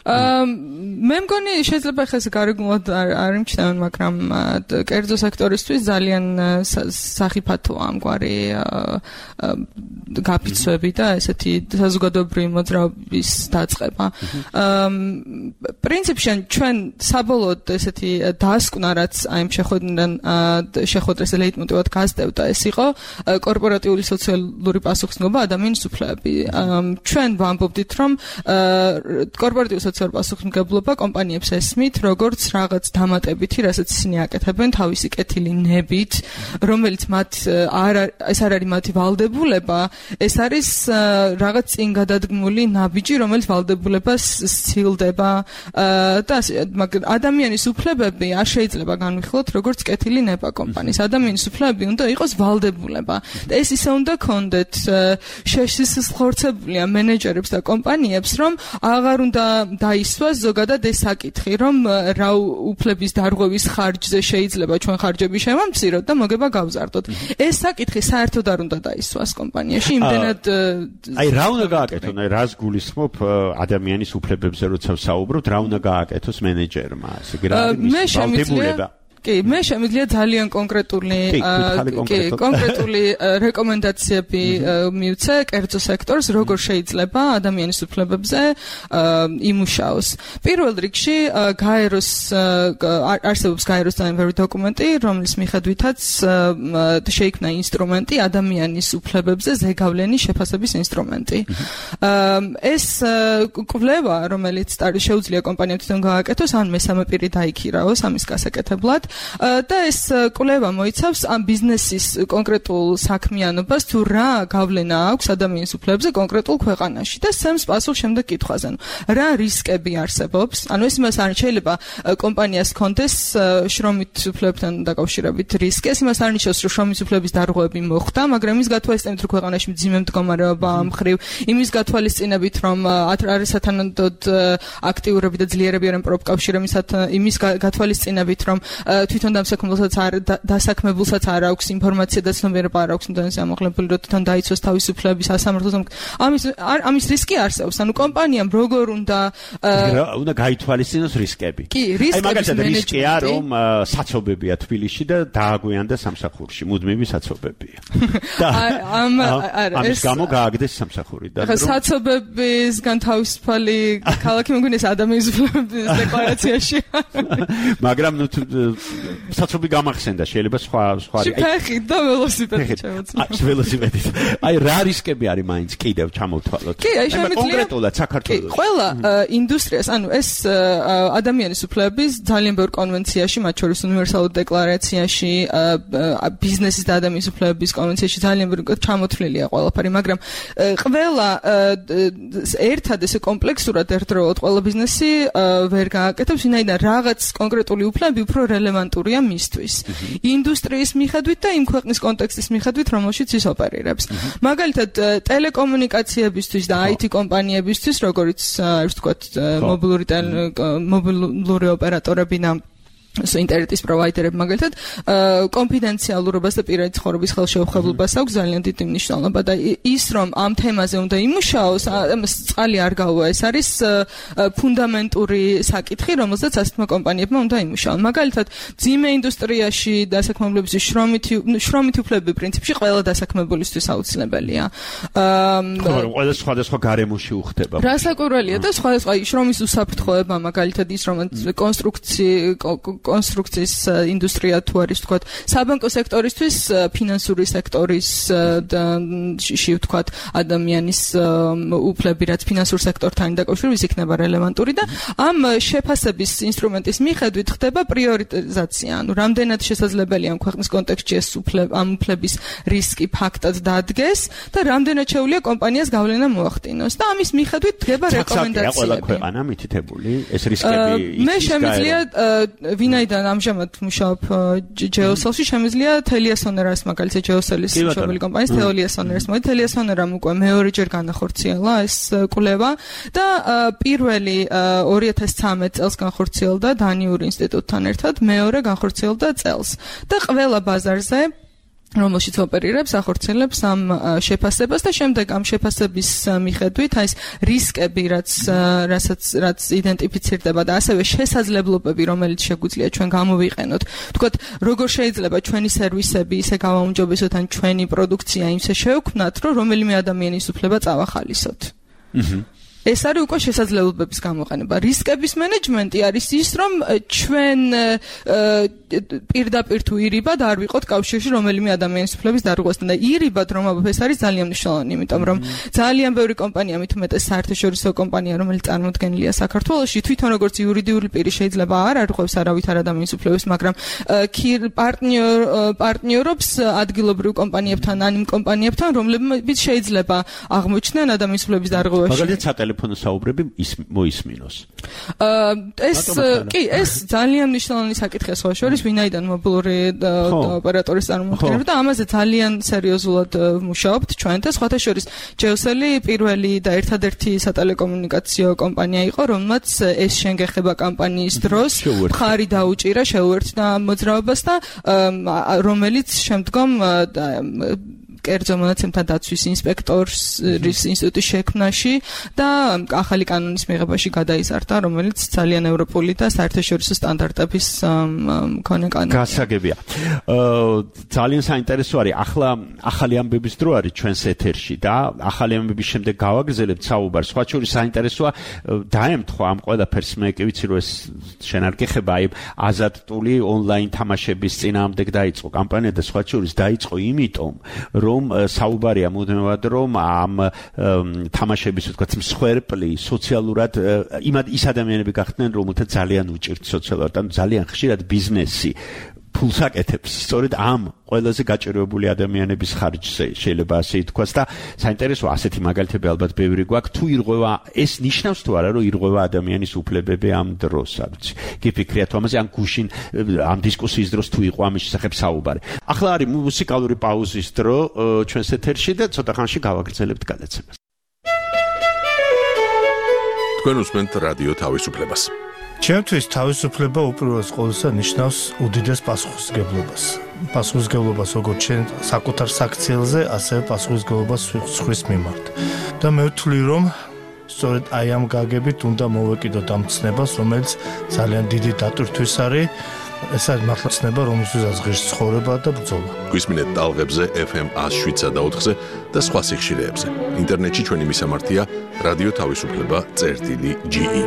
S9: მე მგონი შეიძლება ხა ეს გარეგნულად არ იმჩნევენ, მაგრამ კერძო სექტორისთვის ძალიან სახიფათოა ამგვარი გაფიცვები და ესეთი საზოგადოებრივი მოძრაობის დაწყება. პრინციპში ჩვენ საბოლოოდ ესეთი დასკვნა, რაც აი ამ შეხვედრიდან შეხვედრას ლეიტმოტივად გასდევდა, ეს იყო კორპორატიული სოციალური პასუხისმგებლობა ადამიანის უფლებები. ჩვენ ვამბობდით, რომ კორპორატიული პასუხისმგებლობა კომპანიებს ესმით, როგორც რაღაც დამატებითი, რასაც ისინი აკეთებენ თავისი კეთილი ნებით, რომელიც მათ არ ეს არ არის მათი ვალდებულება, ეს არის რაღაც წინ გადადგმული ნაბიჯი, რომელიც ვალდებულებას სცილდება და მაგრამ ადამიანის უფლებები არ შეიძლება განვიხილოთ როგორც კეთილი ნება კომპანიის. ადამიანის უფლებები უნდა იყოს ვალდებულება. და ეს ისე უნდა კონდეთ შესაძლებლია მენეჯერებს და კომპანიებს, რომ აღარ უნდა დაისვას ზოგადად ეს საკითხი, რომ რა უფლების დარღვევის ხარჯზე შეიძლება ჩვენ ხარჯები შევამციროთ და მოგება გავზარდოთ. ეს საკითხი საერთოდ არ უნდა დაისვას კომპანიაში, იმდენად
S3: აი რა უნდა გააკეთონ, აი რას გულისხმობ ადამიანის უფლებებზე როცა ვსაუბრობთ, რა უნდა გააკეთოს მენეჯერმა, ესე იგი რა არის ვალდებულება?
S9: კი, მე შემიძლია ძალიან კონკრეტული კი, კონკრეტული რეკომენდაციები მივცე კერძო სექტორს, როგორ შეიძლება ადამიანის უფლებებზე იმუშაოს. პირველ რიგში გაეროს არსებობს გაეროს ძალიან ბევრი დოკუმენტი, რომლის მიხედვითაც შეიქმნა ინსტრუმენტი ადამიანის უფლებებზე ზეგავლენის შეფასების ინსტრუმენტი. ეს კვლევა, რომელიც შეუძლია კომპანიებთან გააკეთოს, ან მესამე პირი დაიქირაოს ამის გასაკეთებლად, და ეს კვლევა მოიცავს ამ ბიზნესის კონკრეტულ საქმიანობას თუ რა გავლენა აქვს ადამიანის უფლებებზე კონკრეტულ ქვეყანაში და სემს პასუხს შემდეგ კითხვაზე. რა რისკები არსებობს? ანუ ეს იმას არ შეიძლება კომპანიას კონდეს შრომით უფლებთან დაკავშირებით რისკი. ეს იმას არ ნიშნავს, რომ შრომის უფლების დარღვევები მოხდა, მაგრამ ის გათვალისწინებით, რომ ქვეყანაში მძიმე მდგომარეობა ამხრივ, იმის გათვალისწინებით, რომ არის სათანადოდ აქტიურები და ძლიერები არიან პროფკავშირი, იმის გათვალისწინებით, რომ თვითონ დასაქმებულსაც არ დასაქმებულსაც არ აქვს ინფორმაცია და ცნობიერება არ აქვს მუდმივ ამოღლებული, რომ თვითონ დაიცვას თავისუფლების ასამართლოს. ამის ამის რისკი არსებობს. ანუ კომპანიამ როგორ უნდა
S3: უნდა გაითვალისწინოს რისკები.
S9: კი, რისკების
S3: აი მაგალითად რისკია, რომ საცობებია თბილისში და დააგვიანდა სამსახურში, მუდმივი საცობებია. და ამ ამის გამო გააგდეს სამსახური და
S9: რომ საცობებისგან თავისუფალი ქალაქი მგონი ეს ადამიანის უფლებების დეკლარაციაში.
S3: მაგრამ ნუ საცობი გამახსენდა, შეიძლება სხვა სხვა
S9: აი ფეხი და ველოსიპედი ჩავაცნო.
S3: აი ველოსიპედი. აი რა რისკები არის მაინც კიდევ ჩამოვთვალოთ.
S9: კი, აი შემიძლია
S3: კონკრეტულად საქართველოში.
S9: ყველა ინდუსტრიას, ანუ ეს ადამიანის უფლებების ძალიან ბევრ კონვენციაში, მათ შორის უნივერსალურ დეკლარაციაში, ბიზნესის და ადამიანის უფლებების კონვენციაში ძალიან ბევრი ჩამოთვლილია ყველაფერი, მაგრამ ყველა ერთად ესე კომპლექსურად ერთდროულად ყველა ბიზნესი ვერ გააკეთებს, ვინაიდან რაღაც კონკრეტული უფლებები უფრო რელევანტურია მისთვის. ინდუსტრიის მიხედვით და იმ ქვეყნის კონტექსტის მიხედვით, რომელშიც ის ოპერირებს. მაგალითად, ტელეკომუნიკაციებისთვის და აი თი კომპანიებისთვის, როგორც ის ვთქვათ, მობილური მობილური ოპერატორები და ინტერნეტის პროვაიდერები მაგალითად კონფიდენციალურობას და პირადი ცხოვრების ხელშეუხებლობას აქვს ძალიან დიდი მნიშვნელობა და ის რომ ამ თემაზე უნდა იმუშაოს, ამას წყალი არ გაუვა, ეს არის ფუნდამენტური საკითხი, რომელზეც ასეთმა კომპანიებმა უნდა იმუშაონ. მაგალითად, ძიმე ინდუსტრიაში დასაქმებულების შრომითი შრომითი უფლებები პრინციპში ყველა დასაქმებულისთვის აუცილებელია.
S3: ხო, რომ ყველა სხვადასხვა გარემოში უხდება.
S9: რასაკვირველია და სხვადასხვა შრომის უსაფრთხოება, მაგალითად ის რომ კონსტრუქცია კონსტრუქციის ინდუსტრია თუ არის ვთქვათ საბანკო სექტორისთვის ფინანსური სექტორის ში ვთქვათ ადამიანის უფლები რაც ფინანსურ სექტორთან დაკავშირებით ის იქნება რელევანტური და ამ შეფასების ინსტრუმენტის მიხედვით ხდება პრიორიტიზაცია. ანუ რამდენად შესაძლებელია ამ ქვეყნის კონტექსტში ეს ამ უფლების რისკი ფაქტად დადგეს და რამდენად შეუძლია კომპანიას გავლენა მოახდინოს და ამის მიხედვით დგება რეკომენდაციები.
S3: ყველა ქვეყანა მითითებული ეს რისკები
S9: მე შემიძლია ვინაიდან ამჟამად მუშაობ ჯეოსელში შემიძლია თელიასონერას მაგალითად ჯეოსელის მშობელი კომპანიის თელიასონერას მოდი თელიასონერამ უკვე მეორეჯერ განახორციელა ეს კვლევა და პირველი ორი ათას ცხრამეტ წელს განხორციელდა დანიური ინსტიტუტთან ერთად, მეორე განხორციელდა წელს და ყველა ბაზარზე რომელშიც ოპერირებს, ახორციელებს ამ შეფასებას და შემდეგ ამ შეფასების მიხედვით აი ეს რისკები, რაც რასაც რაც იდენტიფიცირდება და ასევე შესაძლებლობები, რომელიც შეგვიძლია ჩვენ გამოვიყენოთ. ვთქვათ, როგორ შეიძლება ჩვენი სერვისები ისე გავაუმჯობესოთ ან ჩვენი პროდუქცია იმსე შევქმნათ, რომ რომელიმე ადამიანის უფლება წავახალისოთ. აჰა. ეს არის უკვე შესაძლებლობების გამოყენება. რისკების მენეჯმენტი არის ის, რომ ჩვენ პირდაპირ თუ ირიბად არ ვიყოთ კავშირში რომელიმე ადამიანის უფლების დარღვევასთან და ირიბად რომ აბა ეს არის ძალიან მნიშვნელოვანი, იმიტომ რომ ძალიან ბევრი კომპანია, მით უმეტეს საერთაშორისო კომპანია, რომელიც წარმოდგენილია საქართველოში, თვითონ როგორც იურიდიული პირი შეიძლება არ არღვევს არავითარ ადამიანის უფლებას, მაგრამ პარტნიორ პარტნიორობს ადგილობრივ კომპანიებთან, ან იმ კომპანიებთან, რომლებიც შეიძლება აღმოჩნდნენ ადამიანის უფლების დარღვევაში.
S3: ტელეფონო საუბრები მოისმინოს.
S9: ეს კი, ეს ძალიან მნიშვნელოვანი საკითხია სხვა შორის, ვინაიდან მობილური ოპერატორის წარმოქმნება და ამაზე ძალიან სერიოზულად მუშაობთ ჩვენ და სხვა შორის ჯეოსელი პირველი და ერთადერთი სატელეკომუნიკაციო კომპანია იყო, რომელმაც ეს შენგეხება კამპანიის დროს მხარი დაუჭირა, შეუერთდა მოძრაობას და რომელიც შემდგომ კერძო მონაცემთა დაცვის ინსპექტორის ინსტიტუტის შექმნაში და ახალი კანონის მიღებაში გადაიზარდა, რომელიც ძალიან ევროპული და საერთაშორისო სტანდარტების მქონე კანონია.
S3: გასაგებია. ძალიან საინტერესო არის. ახლა ახალი ამბების დრო არის ჩვენს ეთერში და ახალი ამბების შემდეგ გავაგრძელებთ საუბარს. სხვა შორის საინტერესოა დაემთხვა ამ ყველაფერს, მე კი ვიცი რომ ეს შენ არ გეხება, აი აზარტული ონლაინ თამაშების წინააღმდეგ დაიწყო კამპანია და სხვა შორის დაიწყო იმიტომ, რომ რომ საუბარია მუდმივად რომ ამ თამაშების ვთქვათ მსხვერპლი სოციალურად ის ადამიანები გახდნენ რომელთა ძალიან უჭირთ სოციალურად ან ძალიან ხშირად ბიზნესი ფულს აკეთებს სწორედ ამ ყველაზე გაჭირვებული ადამიანების ხარჯზე შეიძლება ასე ითქვას და საინტერესო ასეთი მაგალითები ალბათ ბევრი გვაქვს თუ ირღვევა ეს ნიშნავს თუ არა რომ ირღვევა ადამიანის უფლებები ამ დროს არ ვიცი გიფიქრიათ ამაზე ან გუშინ ამ დისკუსიის დროს თუ იყო ამის შესახებ საუბარი ახლა არის მუსიკალური პაუზის დრო ჩვენს ეთერში და ცოტა ხანში გავაგრძელებთ გადაცემას
S5: თქვენ უსმენთ რადიო თავისუფლებას
S10: ჩემთვის თავისუფლება უპირველეს ყოვლისა ნიშნავს უდიდეს პასუხისმგებლობას. პასუხისმგებლობას როგორც ჩვენ საკუთარ საქციელზე, ასევე პასუხისმგებლობას სხვის მიმართ. და მე ვთვლი რომ სწორედ აი ამ გაგებით უნდა მოვეკიდოთ ამ ცნებას, რომელიც ძალიან დიდი დატვირთვის არის. ეს არის მართლა ცნება, რომელსაც ღირს ცხოვრება და ბრძოლა.
S5: გვისმინეთ ტალღებზე F M one oh seven და ოთხზე და სხვა სიხშირეებზე. ინტერნეტში ჩვენი მისამართია რადიო თავისუფლება წერტილი G E.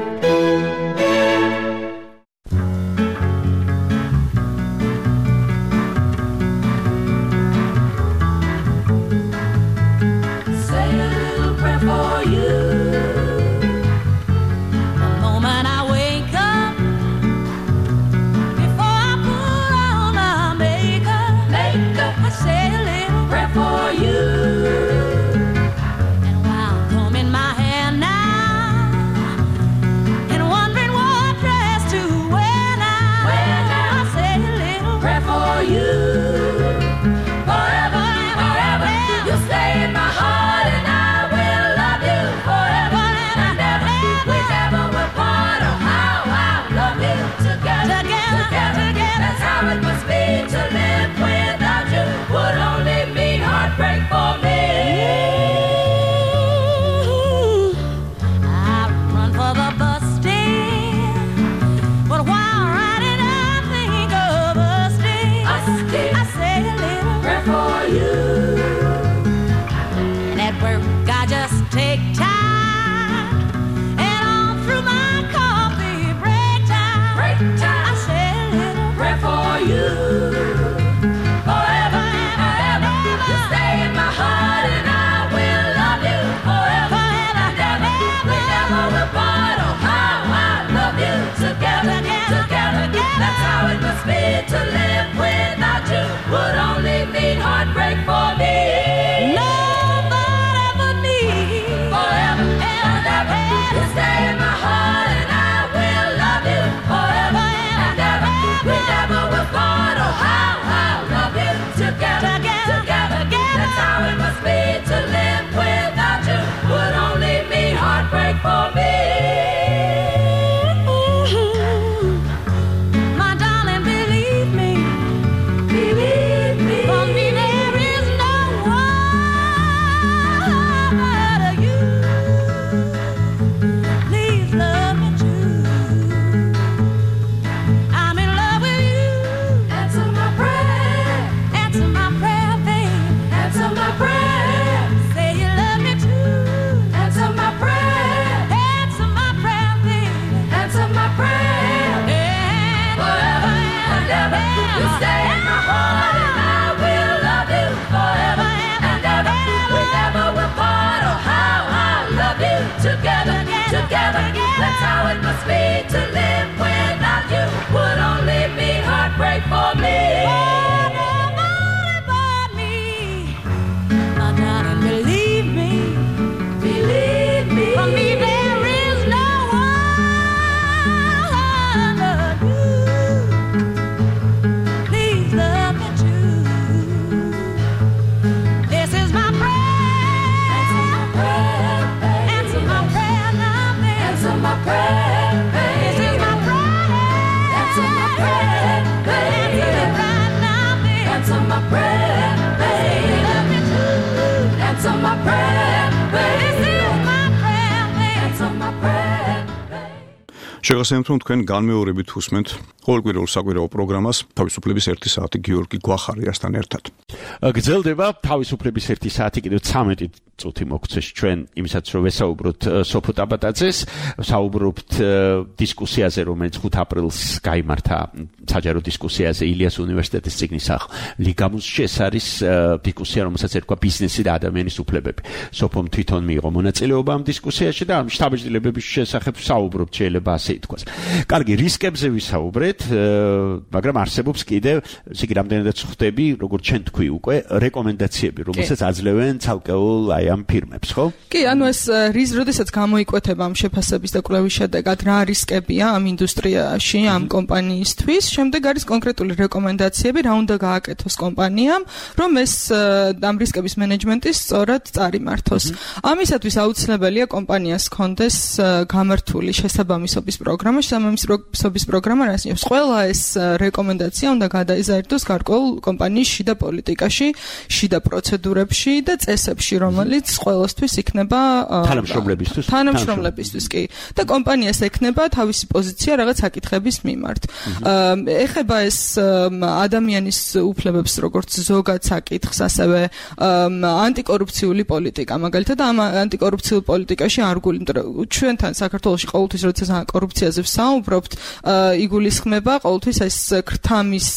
S2: შეგახსენებთ რომ თქვენ განმეორებით უსმენთ ყოველკვირეულ საკვირაო პროგრამას თავისუფლების ერთი საათი გიორგი გვახარიასთან ერთად.
S3: გრძელდება თავისუფლების ერთი საათი კიდევ ცამეტი წუთი მოგცეს ჩვენ იმისაც რომ ვესაუბროთ სოფო ტაბატაძეს, საუბრობთ დისკუსიაზე, რომელიც ხუთი აპრილს გაიმართა საჯარო დისკუსიაზე ილიას უნივერსიტეტის წიგნისაღ ლიგამუსში. ეს არის დისკუსია, რომელსაც ერქვა ბიზნესი და ადამიანის უფლებები. სოფომ თვითონ მიიღო მონაწილეობა ამ დისკუსიაში და ამ შთაბეჭდილებების შესახებ საუბრობთ, შეიძლება ასე ითქვას. კარგი, რისკებზე ვისაუბრეთ, მაგრამ არსებობს კიდევ, ისე კი რამდენადაც ხვდები, როგორც ჩვენ თქვი უკვე, რეკომენდაციები, რომელსაც აძლევენ ცალკეულ აი ამ ფირმებს, ხო?
S9: კი, ანუ ეს რის როდესაც გამოიკვეთება ამ შეფასების და კვლევის შედეგად რა რისკებია ამ ინდუსტრიაში, ამ კომპანიისთვის, შემდეგ არის კონკრეტული რეკომენდაციები, რა უნდა გააკეთოს კომპანიამ, რომ ეს ამ რისკების მენეჯმენტი სწორად წარიმართოს. ამისათვის აუცილებელია კომპანიას ჰქონდეს გამართული შესაბამისობის პროგრამა, შესაბამისობის პროგრამა რას ნიშნავს? ყველა ეს რეკომენდაცია უნდა გადაიზარდოს გარკვეულ კომპანიის შიდა პოლიტიკაში, შიდა პროცედურებში და წესებში, რომელიც ყველასთვის იქნება
S3: თანამშრომლებისთვის.
S9: თანამშრომლებისთვის კი. და კომპანიას ექნება თავისი პოზიცია რაღაც საკითხების მიმართ. ეხება ეს ადამიანის უფლებებს, როგორც ზოგად საკითხს, ასევე ანტიკორუფციული პოლიტიკა. მაგალითად, ამ ანტიკორუფციულ პოლიტიკაში არ გული, ჩვენთან საქართველოში ყოველთვის როდესაც კორუფციაზე ვსაუბრობთ, იგულისხმება ყოველთვის ეს ქრთამის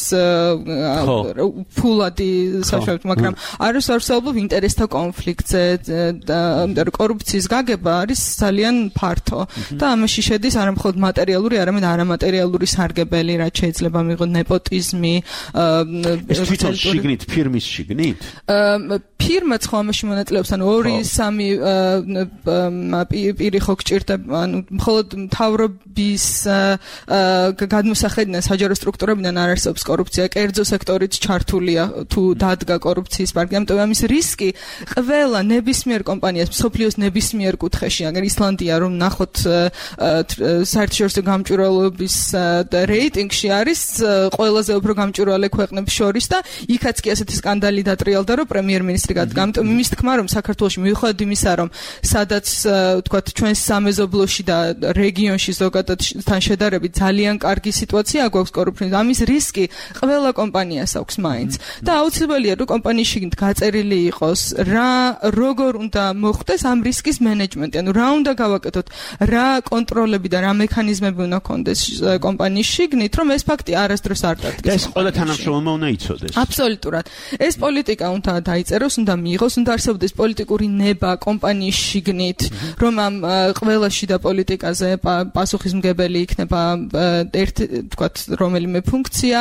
S9: ფულადი საშუალებით, მაგრამ არის არსებობს ინტერესთა კონფლიქტზე და კორუფციის გაგება არის ძალიან ფართო და ამაში შედის არა მხოლოდ მატერიალური, არამედ არამატერიალური სარგებელი, რაც შეიძლება მიიღოს ნეპოტიზმი.
S3: ეს თვითონ შიგნით, ფირმის შიგნით?
S9: ფირმაც ხო ამაში მონაწილეობს, ანუ ორი სამი პირი ხო გჭირდება, ანუ მხოლოდ მთავრობის გადმოსახედიდან საჯარო სტრუქტურებიდან არ არსებობს კორუფცია, კერძო სექტორიც ჩართულია თუ დადგა კორუფციის პარკი. ამიტომ ამის რისკი ყველა ნებისმიერ კომპანიას, მსოფლიოს ნებისმიერ კუთხეში, აგერ ისლანდია რომ ნახოთ საერთაშორისო გამჭვირვალობის რეიტინგში არის ყველაზე უფრო გამჭვირვალე ქვეყნების შორის და იქაც კი ასეთი სკანდალი დატრიალდა, რომ პრემიერ-მინისტრი გადადგა. ამიტომ იმის თქმა, რომ საქართველოში მიუხედავად იმისა, რომ სადაც თქვათ ჩვენს სამეზობლოში და რეგიონში ზოგადად თან შედარებით ძალიან კარგი სიტუაცია გვაქვს კორუფციის, ამის რისკი ყველა კომპანიას აქვს მაინც. და აუცილებელია, რომ კომპანიის შიგნით გაწერილი იყოს, რა როგორ უნდა მოხდეს ამ რისკის მენეჯმენტი, ანუ რა უნდა გავაკეთოთ, რა კონტროლები და რა მექანიზმები უნდა ქონდეს კომპანიის შიგნით, რომ ეს ფაქტი არასდროს არ დადგეს.
S3: და ეს ყველა თანამშრომელმა უნდა იცოდეს.
S9: აბსოლუტურად. ეს პოლიტიკა უნდა დაიწეროს, უნდა მიიღოს, უნდა არსებობდეს პოლიტიკური ნება კომპანიის შიგნით, რომ ამ ყველა შიდა პოლიტიკაზე პასუხისმგებელი იქნება ერთი, თქვათ, რომელიმე ფუნქცია,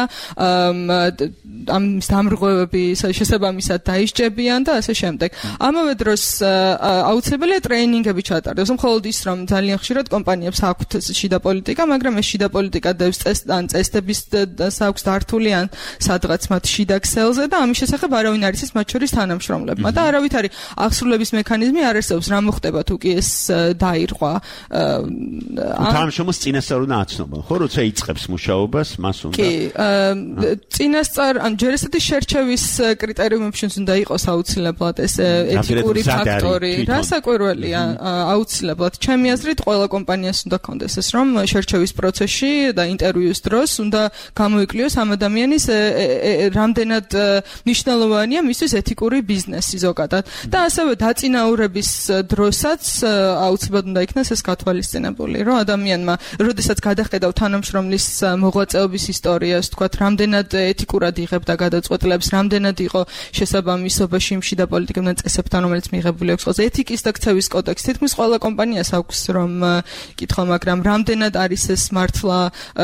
S9: ამ დამრღვევები შესაბამისად დაისჯებიან და ასე შემდეგ. ამავე დროს აუცილებელია ტრეინინგები ჩატარდეს, მხოლოდ ის, რომ ძალიან ხშირად კომპანიებს აქვთ შიდა პოლიტიკა, მაგრამ ეს შიდა პოლიტიკა დევს წესს ან წესდების აქვს დართული ან სადღაც მათ შიდა ქსელზე და ამის შესახებ არავინ არ იცის მათ შორის თანამშრომლებმა და არავით არის აღსრულების მექანიზმი არ არსებობს, რა მოხდება თუ კი ეს დაირღვა.
S3: თანამშრომელს წინასწარ უნდა აცნობონ, ხო, როცა იწყებს მუშაობას, მას უნდა.
S9: კი, წინასწარ ან ჯერ ესეთი შერჩევის კრიტერიუმებში უნდა იყოს აუცილებლად ეს ეთიკური ფაქტორი. რასაკვირველია, აუცილებლად. ჩემი აზრით, ყველა კომპანიას უნდა ქონდეს ეს, რომ შერჩევის პროცესში და ინტერვიუს დროს უნდა გამოიკვლიოს ამ ადამიანის რამდენად მნიშვნელოვანია მისთვის ეთიკური ბიზნესი ზოგადად. და ასევე დაწინაურების დროსაც აუცილებლად უნდა იქნას ეს გათვალისწინებული, რომ ადამიანმა, როდესაც გადახედავ თანამშრომლის მოღვაწეობის ისტორიას, თქვათ, რამდენად ეთიკურად იღებდა გადაწყვეტილებს, რამდენად იყო შესაბამისობაში იმ შიდა პოლიტიკებთან წესებთან, რომელიც მიღებული აქვს ხოლმე ეთიკის და ქცევის კოდექსი. თითქმის ყველა კომპანიას აქვს რომ კითხვა, მაგრამ რამდენად არის ეს მართლა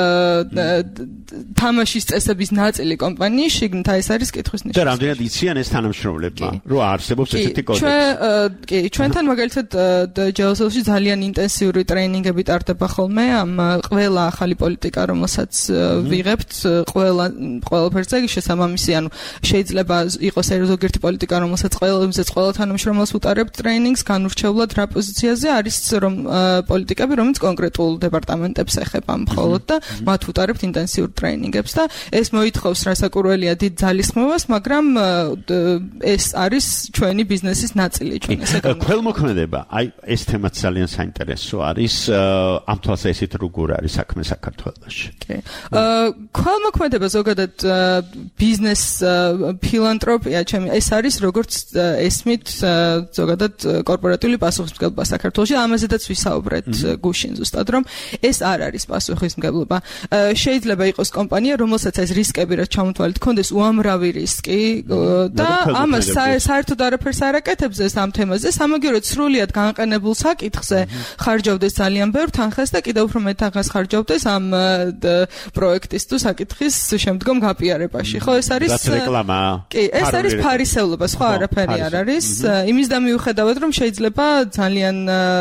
S9: თამაშის წესების ნაწილი კომპანიის შიგნით, ეს არის კითხვის ნიშანი.
S3: და რამდენად იციან ეს თანამშრომლებმა, რომ არსებობს ესეთი კოდექსი.
S9: კი, ჩვენთან მაგალითად ჯელსელში ძალიან ინტენსიური ტრეინინგები ტარდება ხოლმე ამ ყველა ახალი პოლიტიკა, რომელსაც ვიღებთ, ყველა ყველაფერზე შესაბამისი, ანუ შეიძლება იყოს ზოგიერთი პოლიტიკა, რომელსაც ყველამზეც ყველა თანამშრომელს უტარებთ ტრეინინგს, განურჩევლად რა პოზიციაზე არის რომ პოლიტიკები, რომელიც კონკრეტულ დეპარტამენტებს ეხება მხოლოდ და მათ უტარებთ ინტენსიურ ტრეინინგებს და ეს მოითხოვს რასაკვირველია დიდ ძალისხმევას, მაგრამ ეს არის ჩვენი ბიზნესის ნაწილი, ჩვენ ესე განვიხილავთ.
S3: ქველმოქმედება, აი ეს თემაც ძალიან საინტერესო არის, ამ თვალსაზრისით როგორ არის საქმე საქართველოში.
S9: კი. აა ქველმოქმედება ზოგადად ბიზნეს ფილანთროპია, ჩემი ეს არის როგორც ესმით ზოგადად კორპორატიული პასუხისმგებლობა საქართველოში, ამაზედაც ვისაუბრეთ გუშინ ზუსტად, რომ ეს არ არის პასუხისმგებლობა. შეიძლება იყოს კომპანია, რომელსაც ეს რისკები რაც ჩამოთვალეთ ქონდეს უამრავი რისკი და ამას საერთოდ არაფერს არ აკეთებს ეს ამ თემაზე, სამაგიეროდ სრულიად განყენებულ საკითხზე ხარჯავდეს ძალიან ბევრ თანხას და კიდევ უფრო მეტ თანხას ხარჯავდეს ამ პროექტის თუ საკითხის შემდგომ გაპიარებაში. ხო, ეს არის
S3: რეკლამა.
S9: კი, ეს არის ფარისეულობა, სხვა არაფერი არ არის. იმის და მიუხედავად, რომ შეიძლება ძალიან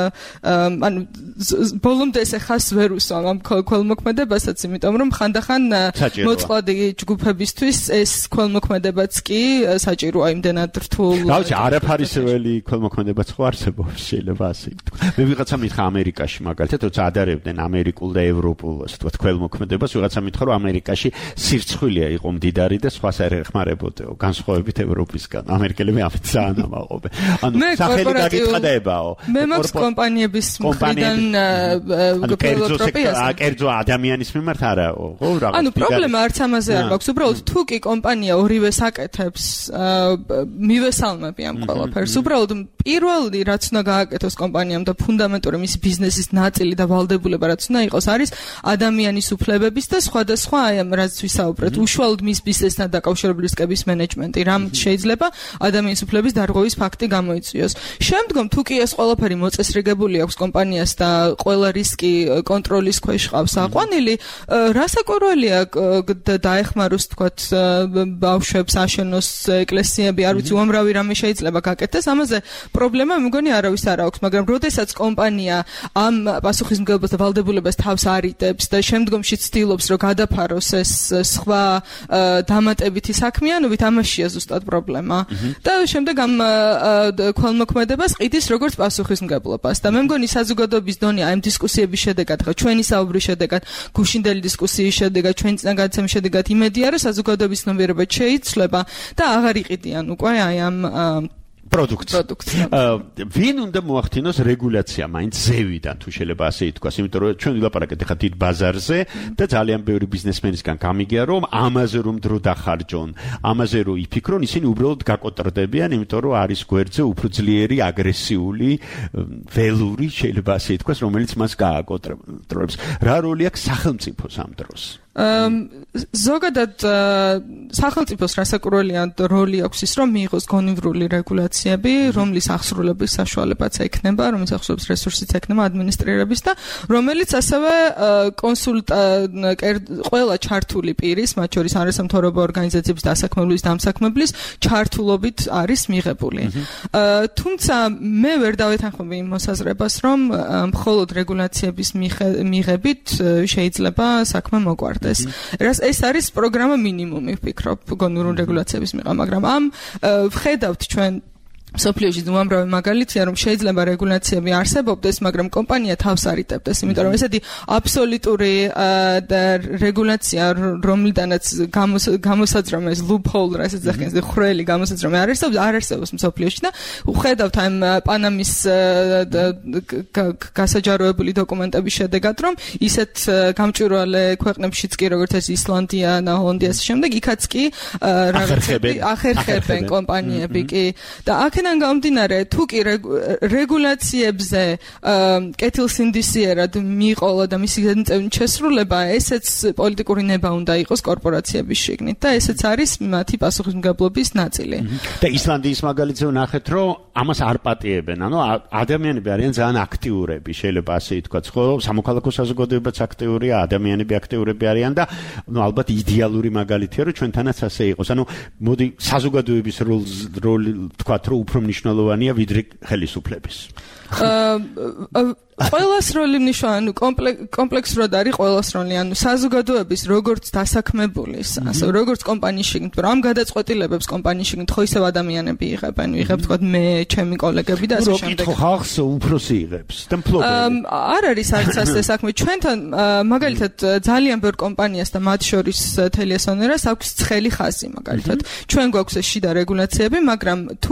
S9: ანუ ბოლომდე ეს ხას ვერ უსვამ ამ ქველმოქმედებასაც, იმიტომ რომ ხანდახან მოწყვლადი ჯგუფებისთვის ეს ქველმოქმედებაც კი საჭიროა იმდენად რთულ.
S3: გავჩი არაფარისეველი ქველმოქმედებაც ხო არსებობს, შეიძლება ასე ითქვა. მე ვიღაცა მითხრა ამერიკაში მაგალითად, როცა ადარებდნენ ამერიკულ და ევროპულ ასე თქვა ქველმოქმედებას, ვიღაცა მითხრა რომ ამერიკაში სირცხვილია იყო მდიდარი და სხვას არ ეხმარებოდაო, განსხვავებით ევროპისგან. ამერიკელები ამით ძალიან ამაყობენ. ანუ სახელი დაგიტყდებაო.
S9: მე მაქვს კომპანიების მხრიდან ფილანთროპიას.
S3: კერძო ადამიანის მიმართ არაო, ხო რაღაც.
S9: ანუ პრობლემა არც ამაზე არ მაქვს, უბრალოდ თუ კი კომპანია ორივეს აკეთებს, მივესალმები ამ ყველაფერს. უბრალოდ პირველი რაც უნდა გააკეთოს კომპანიამ და ფუნდამენტური მისი ბიზნესის ნაწილი და ვალდებულება რაც უნდა იყოს, არის ადამიანის უფლებების და სხვადასხვა აი ამ რაც ვისაუბრეთ, უშუალოდ მის ბიზნესთან დაკავშირებული რისკების მენეჯმენტი, რამ შეიძლება ადამიანის უფლების დარღვევის ფაქტი გამოიწვიოს. შემდგომ თუ კი ეს ყველაფერი მოწესრიგებული აქვს კომპანიას და ყველა რისკი კონტროლის ქვეშ ყავს აყვანილი, რასაკვირველია დაეხმაროს თქვათ ბავშვებს, აშენოს ეკლესიები, არ ვიცი, უამრავი რამე შეიძლება გაკეთდეს, ამაზე პრობლემა მგონი არავის არ აქვს, მაგრამ როდესაც კომპანია ამ პასუხისმგებლობას და ვალდებულებას თავს არიდებს და შემდგომში ცდილობს რომ გადაფაროს ეს სხვა დამატებითი საქმიანობით, ამაშია ზუსტად პრობლემა. და შემდეგ ამ ქველმოქმედებას ყიდის როგორც პასუხისმგებლობას და მე მგონი საზოგადოების დონე ამ დისკუსიების შედეგად, ხო, ჩვენი საუბრის შედეგად, გუშინდელი დისკუსიის შედეგად, ჩვენი წინაგანცემის შედეგად იმედია, რომ საზოგადოების ცნობიერება შეიცვლება და აღარ იყიდიან უკვე აი ამ
S3: პროდუქცია. ვინ უნდა მოახდინოს რეგულაცია მაინც ზევიდან, თუ შეიძლება ასე ითქვას, იმიტომ რომ ჩვენ ვილაპარაკეთ ახლა დიდ ბაზარზე და ძალიან ბევრი ბიზნესმენისგან გამიგია, რომ ამაზე რომ დრო დახარჯონ, ამაზე რომ იფიქრონ, ისინი უბრალოდ გაკოტრდებიან, იმიტომ რომ არის გვერდზე უფრო ძლიერი, აგრესიული, ველური, შეიძლება ასე ითქვას, რომელიც მას გააკოტრებს. რა როლი აქვს სახელმწიფოს ამ დროს?
S9: ზოგადად სახელმწიფოს რასაკვირველია როლი აქვს ის, რომ მიიღოს გონივრული რეგულაციები, რომლის აღსრულების საშუალებაც ექნება, რომლის აღსრულების რესურსიც ექნება ადმინისტრირების და რომელიც ასევე კონსულტა ყველა ჩართული პირის, მათ შორის არასამთავრობო ორგანიზაციების დასაქმებლის, დამსაქმებლის ჩართულობით არის მიღებული. თუმცა მე ვერ დავეთანხმები იმ მოსაზრებას, რომ მხოლოდ რეგულაციების მიღებით შეიძლება საქმე მოგვარდეს. ეს ეს არის პროგრამა მინიმუმი, ვფიქრობ, გონივრული რეგულაციების მიღება, მაგრამ ამ ვხედავთ ჩვენ სოფლიოში უამრავი მაგალითია, რომ შეიძლება რეგულაციები არსებობდეს, მაგრამ კომპანია თავს არიტებდეს, იმიტომ რომ ესეთი აბსოლუტური რეგულაცია, რომლიდანაც გამოსაძრამე ეს loophole, რასაც ახსენს, ხრელი გამოსაძრამე არ არსებობს, არ არსებობს სოფლიოში და ვხედავთ ამ პანამის გასაჯაროებული დოკუმენტების შედეგად, რომ ისეთ გამჭვირვალე ქვეყნებშიც კი, როგორც ეს ისლანდია და ჰოლანდიას შემდეგ, იქაც კი რაღაცები ახერხებენ კომპანიები კი და აქ აქედან გამომდინარე, თუ კი რეგულაციებზე კეთილსინდისიერად მიიყოლა და მისი გზით შესრულება, ესეც პოლიტიკური ნება უნდა იყოს კორპორაციების შიგნით და ესეც არის მათი პასუხისმგებლობის ნაწილი.
S3: და ისლანდიის მაგალითზე ვნახეთ, რომ ამას არ პატიებენ, ანუ ადამიანები არიან ძალიან აქტიურები, შეიძლება ასე ითქვას, ხო, სამოქალაქო საზოგადოებაც აქტიურია, ადამიანები აქტიურები არიან და ნუ ალბათ იდეალური მაგალითია, რომ ჩვენთანაც ასე იყოს. ანუ მოდი საზოგადოების როლი თქვათ, რომ უფრო მნიშვნელოვანია ვიდრე ხელისუფლების.
S9: ყველას როლი მნიშვნელოვანი, კომპლექსურად არის ყველას როლი, ანუ საზოგადოების როგორც დასაქმებულის, ასე როგორც კომპანიის შიგნით, რომ ამ გადაწყვეტილებებს კომპანიის შიგნით ხო ისევ ადამიანები იღებენ, იღებ თქვა მე, ჩემი კოლეგები და ასე შემდეგ.
S3: რო ხალხს უფროსი იღებს და მფლობელი.
S9: არ არის არც ასე საქმე. ჩვენთან მაგალითად ძალიან ბევრ კომპანიას და მათ შორის თელიასონერას აქვს ცხელი ხაზი მაგალითად. ჩვენ გვაქვს ეს შიდა რეგულაციები, მაგრამ თუ კი ამ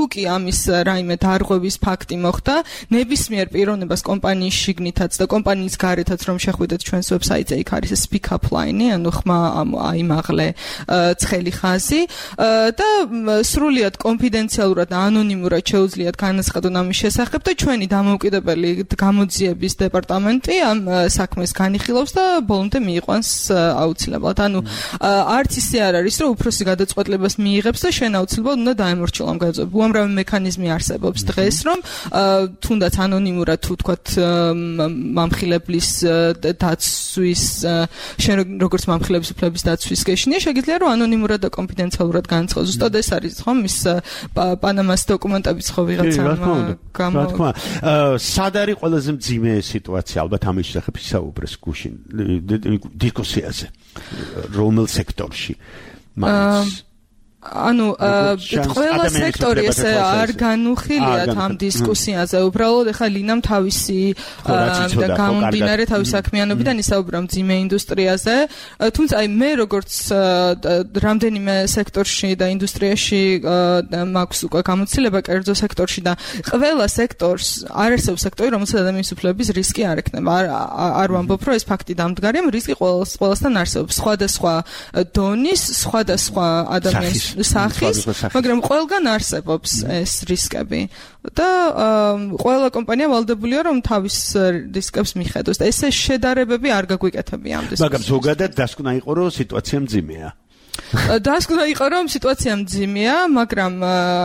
S9: ამის რაიმე დარღვევის ფაქტი მოხდა, ნებისმიერ პიროვნებას კომპანიის შიგნითაც და კომპანიის გარეთაც რომ შეხვიდეთ ჩვენს ვებსაიტზე, იქ არის speak up line-ი, ანუ ხმა აიმაღლე ცხელი ხაზი და სრულიად კონფიდენციალურად და ანონიმურად შეუძლიათ განაცხადონ ამის შესახებ და ჩვენი დამოუკიდებელი გამოძიების დეპარტამენტი ამ საქმეს განიხილავს და ბოლომდე მიიყვანს აუცილებლად. ანუ არც ისე არ არის, რომ უფროსი გადაწყვეტილებას მიიღებს და შენ აუცილებლად უნდა დაემორჩილო ამ გადაწყვეტილებას. უამრავი მექანიზმი არსებობს დღეს, რომ თუნდაც ანონიმურად თუ თქვათ მამხილებლის დაცვის შენ როგორც მამხილების უფლების დაცვის გეშინია, შეგიძლია რომ ανონიმურად და კონფიდენციალურად განაცხადოს. ზუსტად ეს არის ხომ ის პანამას დოკუმენტებიც ხო ვიღაცამ გამო.
S3: რა თქმა უნდა, სად არის ყველაზე მძიმე სიტუაცია? ალბათ ამის შესახებ ისაუბრეს გუშინ დისკუსიაზე. რომელ სექტორში? მაინც
S9: ანუ ყველა სექტორი ესე არ განუხილიათ ამ დისკუსიაზე. უბრალოდ ეხლა ლინამ თავისი და გამომდინარე თავის საქმიანობიდან ისაუბრა მძიმე ინდუსტრიაზე. თუმცა აი მე როგორც რამდენიმე სექტორში და ინდუსტრიაში მაქვს უკვე გამოცდილება კერძო სექტორში და ყველა სექტორს არ არსებობს სექტორი, რომელსაც ადამიანის უფლებების რისკი არ ექნება. არ არ ვამბობ, რომ ეს ფაქტი დამდგარია, რისკი ყველასთან არსებობს. სხვადასხვა დონის, სხვადასხვა ადამიანის სახის, მაგრამ ყველგან არსებობს ეს რისკები და ყველა კომპანია ვალდებულია რომ თავის რისკებს მიხედოს და ესე შედარებები არ გაგვიკეთებია ამ დისკუსიას.
S3: მაგრამ ზოგადად დასკვნა იყო რომ სიტუაცია მძიმეა.
S9: დასკვნა იყო რომ სიტუაცია მძიმეა, მაგრამ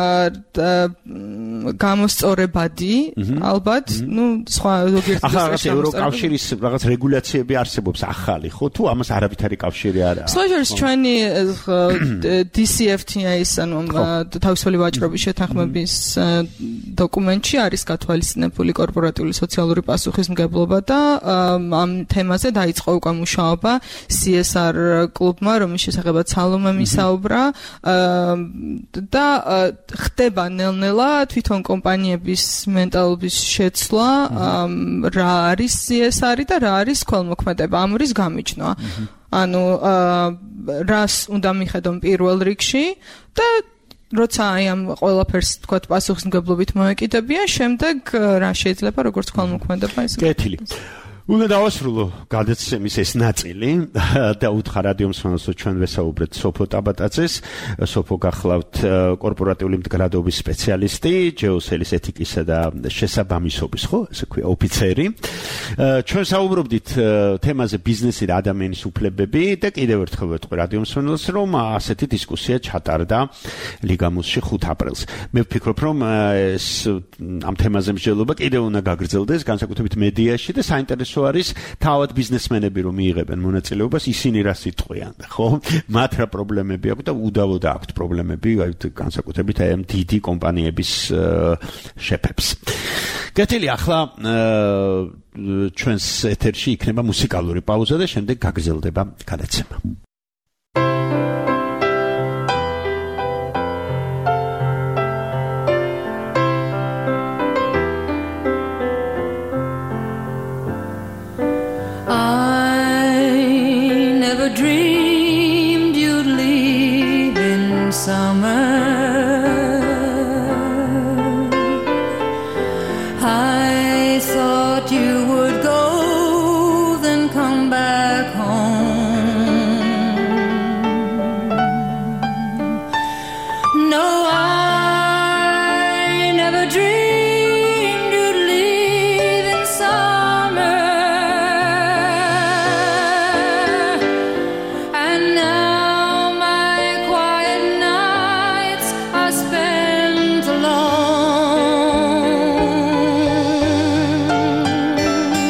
S9: გამოსწორებადი ალბათ, ну, სხვა ზოგიერთ
S3: ახლა ევროკავშირის რაღაც რეგულაციები არსებობს ახალი, ხო? თუ ამას არავით არის კავშირი არა?
S9: სხვა შორის ჩვენი დი სი ეფ თი ეის ანუ თავისუფალი ვაჭრობის შეთანხმების დოკუმენტში არის გათვალისწინებული კორპორატიული სოციალური პასუხისმგებლობა და ამ თემაზე დაიწყო უკვე მუშაობა სი ეს არ კლუბმა, რომის შესახებაც სალომე მისაუბრა და ხდება ნელ-ნელა თვითონ კომპანიების მენტალობის შეცვლა, რა არის სი ეს არ და რა არის ქველმოქმედება, ამურის გამიჯნვა. ანუ რას უნდა მიხედონ პირველ რიგში და როცა აი ამ ყველაფერს თქვათ პასუხისმგებლობით მოეკიდებიან, შემდეგ რა შეიძლება როგორც ქველმოქმედება ეს.
S3: კეთილი. უნდა დავასრულო გადაცემის ეს ნაწილი და უთხრა რადიო მსმენელს ჩვენ ვესაუბრეთ სოფო ტაბატაძეს. სოფო გახლავთ კორპორატიული მდგრადობის სპეციალისტი, ჯეოსელის ეთიკისა და შესაბამისობის, ხო, ესე ქვია, ოფიცერი. ჩვენ საუბრობდით თემაზე ბიზნესი და ადამიანის უფლებები და კიდევ ერთხელ ვეთქვი რადიო მსმენელს, რომ ასეთი დისკუსია ჩატარდა ლიგამუსში ხუთ აპრილს. მე ვფიქრობ, რომ ეს ამ თემაზე მსჯელობა კიდევ უნდა გაგრძელდეს, განსაკუთრებით მედიაში და საინტერესო არის თავად ბიზნესმენები რომ მიიღებენ მონაწილეობას, ისინი რა სიტყვიან, ხო? მათ რა პრობლემები აქვს და უდავოდ აქვთ პრობლემები, აი განსაკუთრებით აი ამ დიდი კომპანიების შეფებს. კეთილი, ახლა ჩვენს ეთერში იქნება მუსიკალური პაუზა და შემდეგ გაგრძელდება გადაცემა.
S11: Dreamed you'd leave in summer. I thought you would go, then come back home. No, I never dreamed you'd leave in summer. Spent alone.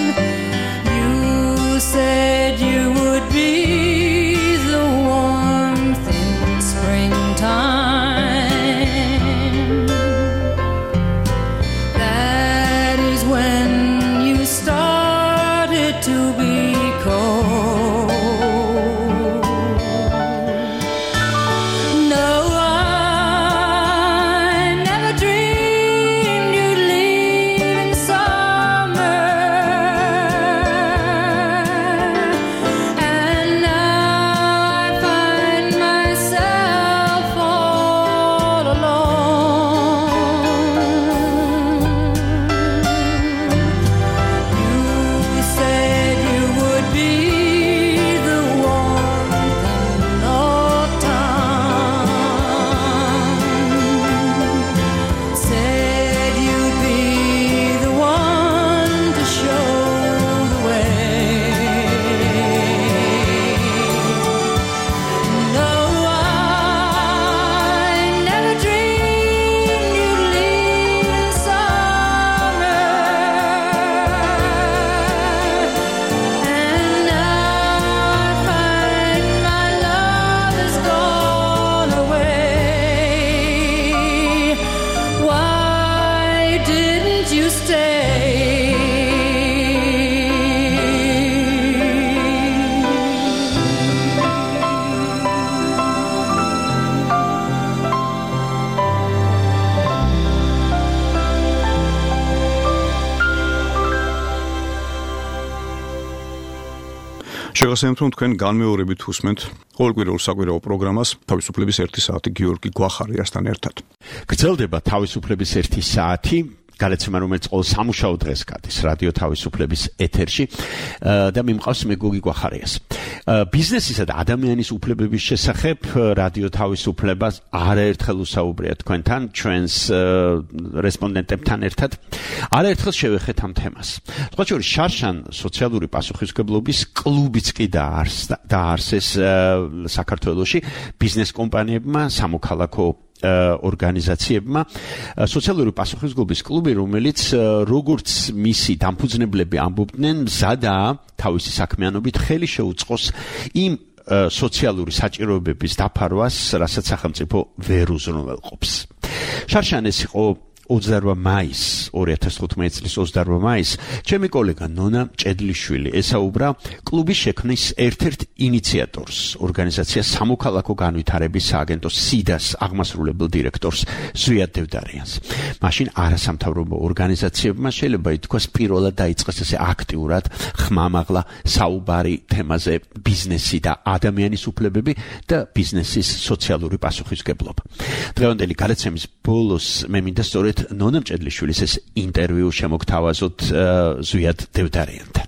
S2: შეგახსენებთ, რომ თქვენ განმეორებით უსმენთ ყოველკვირეულ საკვირაო პროგრამას თავისუფლების ერთი საათი გიორგი გვახარიასთან ერთად.
S3: გრძელდება თავისუფლების ერთი საათი. გადაცემა, რომელიც ყოველ სამუშაო დღეს გადის რადიო თავისუფლების ეთერში და მიმყავს მე გოგი გვახარიას. ბიზნესისა და ადამიანის უფლებების შესახებ რადიო თავისუფლებას არაერთხელ უსაუბრია თქვენთან, ჩვენს რესპონდენტებთან ერთად. არაერთხელ შევეხეთ ამ თემას. სხვა შორის შარშან სოციალური პასუხისმგებლობის კლუბიც კი დაარსეს საქართველოში ბიზნეს კომპანიებმა, სამოქალაქო ორგანიზაციებმა სოციალური პასუხისმგებლობის კლუბი, რომელიც როგორც მისი დამფუძნებლები ამბობდნენ, მზადაა თავისი საქმიანობით ხელი შეუწყოს იმ სოციალური საჭიროებების დაფარვას, რასაც სახელმწიფო ვერ უზრუნველყოფს. შარშან ეს იყო ოცდაორმა მაისს, ორი ათას თხუთმეტი წლის ოცდაორმა მაისს, ჩემი კოლეგა ნონა ჭედლიშვილი ესაუბრა კლუბის შექმნის ერთ-ერთ ინიციატორს, ორგანიზაცია სამოქალაქო განვითარების სააგენტოს სიდას აღმასრულებელ დირექტორს ზვიად დევდარიანს. მაშინ არასამთავრობო ორგანიზაციებმა შეიძლება ითქვას პირველად დაიწყეს ესე აქტიურად ხმამაღლა საუბარი თემაზე ბიზნესი და ადამიანის უფლებები და ბიზნესის სოციალური პასუხისმგებლობა. დღევანდელი გადაცემის ბოლოს მე მინდა სწორედ ნონა ჭედლიშვილის ეს ინტერვიუ შემოგთავაზოთ ზვიად დევდარიანთან.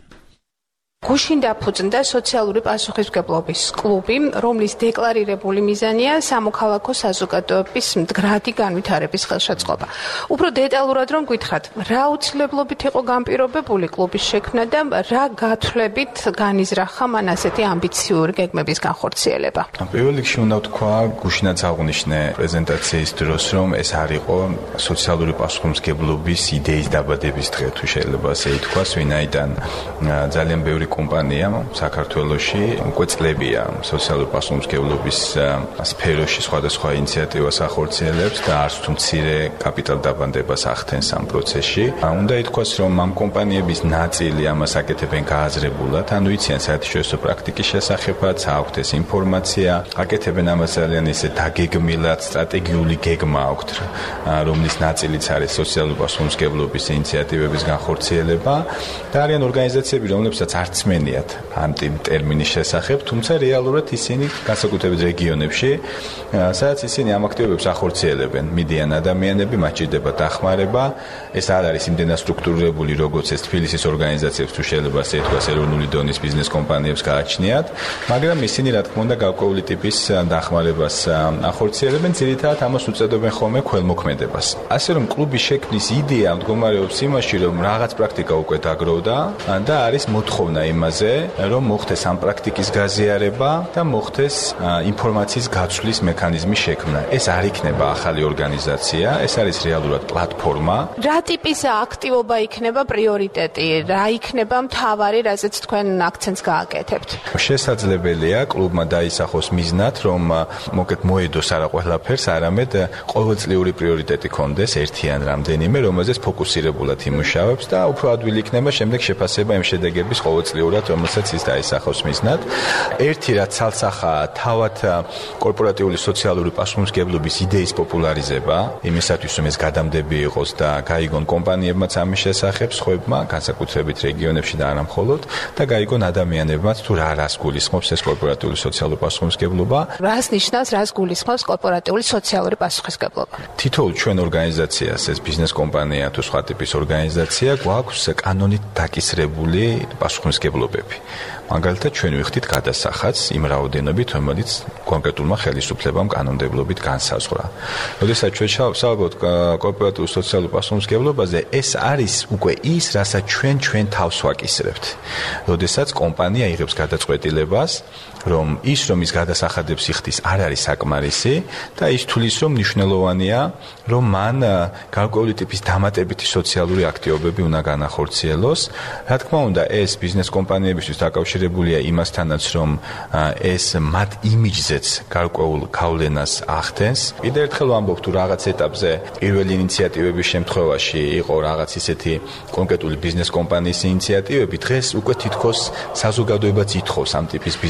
S12: გუშინ დაფუძნდა სოციალური პასუხისმგებლობის კლუბი, რომლის დეკლარირებული მიზანია სამოქალაქო საზოგადოების მდგრადი განვითარების ხელშეწყობა. უფრო დეტალურად რომ გითხრათ, რა უცილებლობით იყო განპირობებული კლუბის შექმნა და რა გათვლებით განიზრახა მან ასეთი ამბიციური გეგმების განხორციელება?
S13: პირველ რიგში უნდა ვთქვა, გუშინაც აღვნიშნე პრეზენტაციის დროს, რომ ეს არ იყო სოციალური პასუხისმგებლობის იდეის დაბადების დღე, თუ შეიძლება ასე ითქვას, ვინაიდან ძალიან ბევრი კომპანია საქართველოში უკვე წლებია სოციალური პასუხისმგებლობის სფეროში სხვადასხვა ინიციატივას ახორციელებს და არც თუ მცირე კაპიტალდაბანდებას ახდენს ამ პროცესში. უნდა ითქვას, რომ ამ კომპანიების ნაწილი ამას აკეთებენ გააზრებულად, ანუ იციან საერთაშორისო პრაქტიკის შესახებაც, აქვთ ეს ინფორმაცია, აკეთებენ ამას ძალიან ისე დაგეგმილად, სტრატეგიული გეგმა აქვთ, რომლის ნაწილიც არის სოციალური პასუხისმგებლობის ინიციატივების განხორციელება და არიან ორგანიზაციები, რომლებსაც არც მენიათ ამ ტერმინის შესახებ, თუმცა რეალურად ისინი განსაკუთრებით რეგიონებში, სადაც ისინი ამ აქტივობებს ახორციელებენ, მიდიან ადამიანები, მათ ჭირდება დახმარება, ეს არ არის იმდენად სტრუქტურირებული, როგორც ეს თბილისის ორგანიზაციებს თუ შეიძლება ასე ითქვას, ეროვნული დონის ბიზნეს კომპანიებს გააჩნიათ, მაგრამ ისინი რა თქმა უნდა გარკვეული ტიპის დახმარებას ახორციელებენ, ძირითადად ამას უწოდებენ ხოლმე ქველმოქმედებას. ასე რომ კლუბის შექმნის იდეა მდგომარეობს იმაში, რომ რაღაც პრაქტიკა უკვე დაგროვდა და არის მოთხოვნა იმაზე, რომ მოხდეს ამ პრაქტიკის გაზიარება და მოხდეს ინფორმაციის გაცვლის მექანიზმის შექმნა. ეს არ იქნება ახალი ორგანიზაცია, ეს არის რეალურად პლატფორმა.
S12: რა ტიპის აქტივობა იქნება პრიორიტეტი? რა იქნება მთავარი, რაზეც თქვენ აქცენტს გააკეთებთ?
S13: შესაძლებელია კლუბმა დაისახოს მიზნად, რომ მოკეთ მოედოს არა ყველაფერს, არამედ ყოველწლიური პრიორიტეტი კონდეს ერთი ან რამდენიმე, რომელზეც ფოკუსირებულად იმუშავებს და უფრო ადვილი იქნება შემდეგ შეფასება იმ შედეგების ყოველწლიურად, რომელსაც ის დაისახოს მიზნად. ერთი რაც ცალსახაა თავად კორპორატიული სოციალური პასუხისმგებლობის იდეის პოპულარიზება, იმისათვის რომ ეს გადამდები იყოს და გაიგონ კომპანიებმაც ამის შესახებ, სხვებმა, განსაკუთრებით რეგიონებში და არა მხოლოდ, და გაიგონ ადამიანებმაც თუ რა რას გულისხმობს ეს კორპორატიული სოციალური პასუხისმგებლობა.
S12: რას ნიშნავს, რას გულისხმობს კორპორატიული სოციალური პასუხისმგებლობა?
S13: თითოეულ ჩვენ ორგანიზაციას, ეს ბიზნეს კომპანია თუ სხვა ტიპის ორგანიზაცია, გვაქვს კანონით დაკისრებული პასუხისმგებლობები. მაგალითად, ჩვენ ვიხდით გადასახადს იმ რაოდენობით, რომელიც კონკრეტულმა ხელისუფლებამ კანონმდებლობით განსაზღვრა. როდესაც ჩვენ ვსაუბრობთ კორპორატიულ სოციალურ პასუხისმგებლობაზე, ეს არის უკვე ის, რასაც ჩვენ ჩვენ თავს ვაკისრებთ. როდესაც კომპანია იღებს გადაწყვეტილებას, რომ ის რომ ის გადასახადებს იხდის არ არის საკმარისი და ის თulis რომ მნიშვნელოვანია, რომ მან გარკვეული ტიპის დამატებითი სოციალური აქტივობები უნდა განახორციელოს. რა თქმა უნდა, ეს ბიზნეს კომპანიებისთვის დაკავშირებულია იმასთანაც, რომ ეს მათ იმიჯზეც გარკვეულ გავლენას ახდენს. კიდევ ერთხელ ვამბობ, თუ რაღაც ეტაპზე პირველი ინიციატივების შემთხვევაში იყო რაღაც ისეთი კონკრეტული ბიზნეს კომპანიის ინიციატივები, დღეს უკვე თითქოს საზოგადოებაც ითხოვს ამ ტიპის ბიზნეს კომპანიების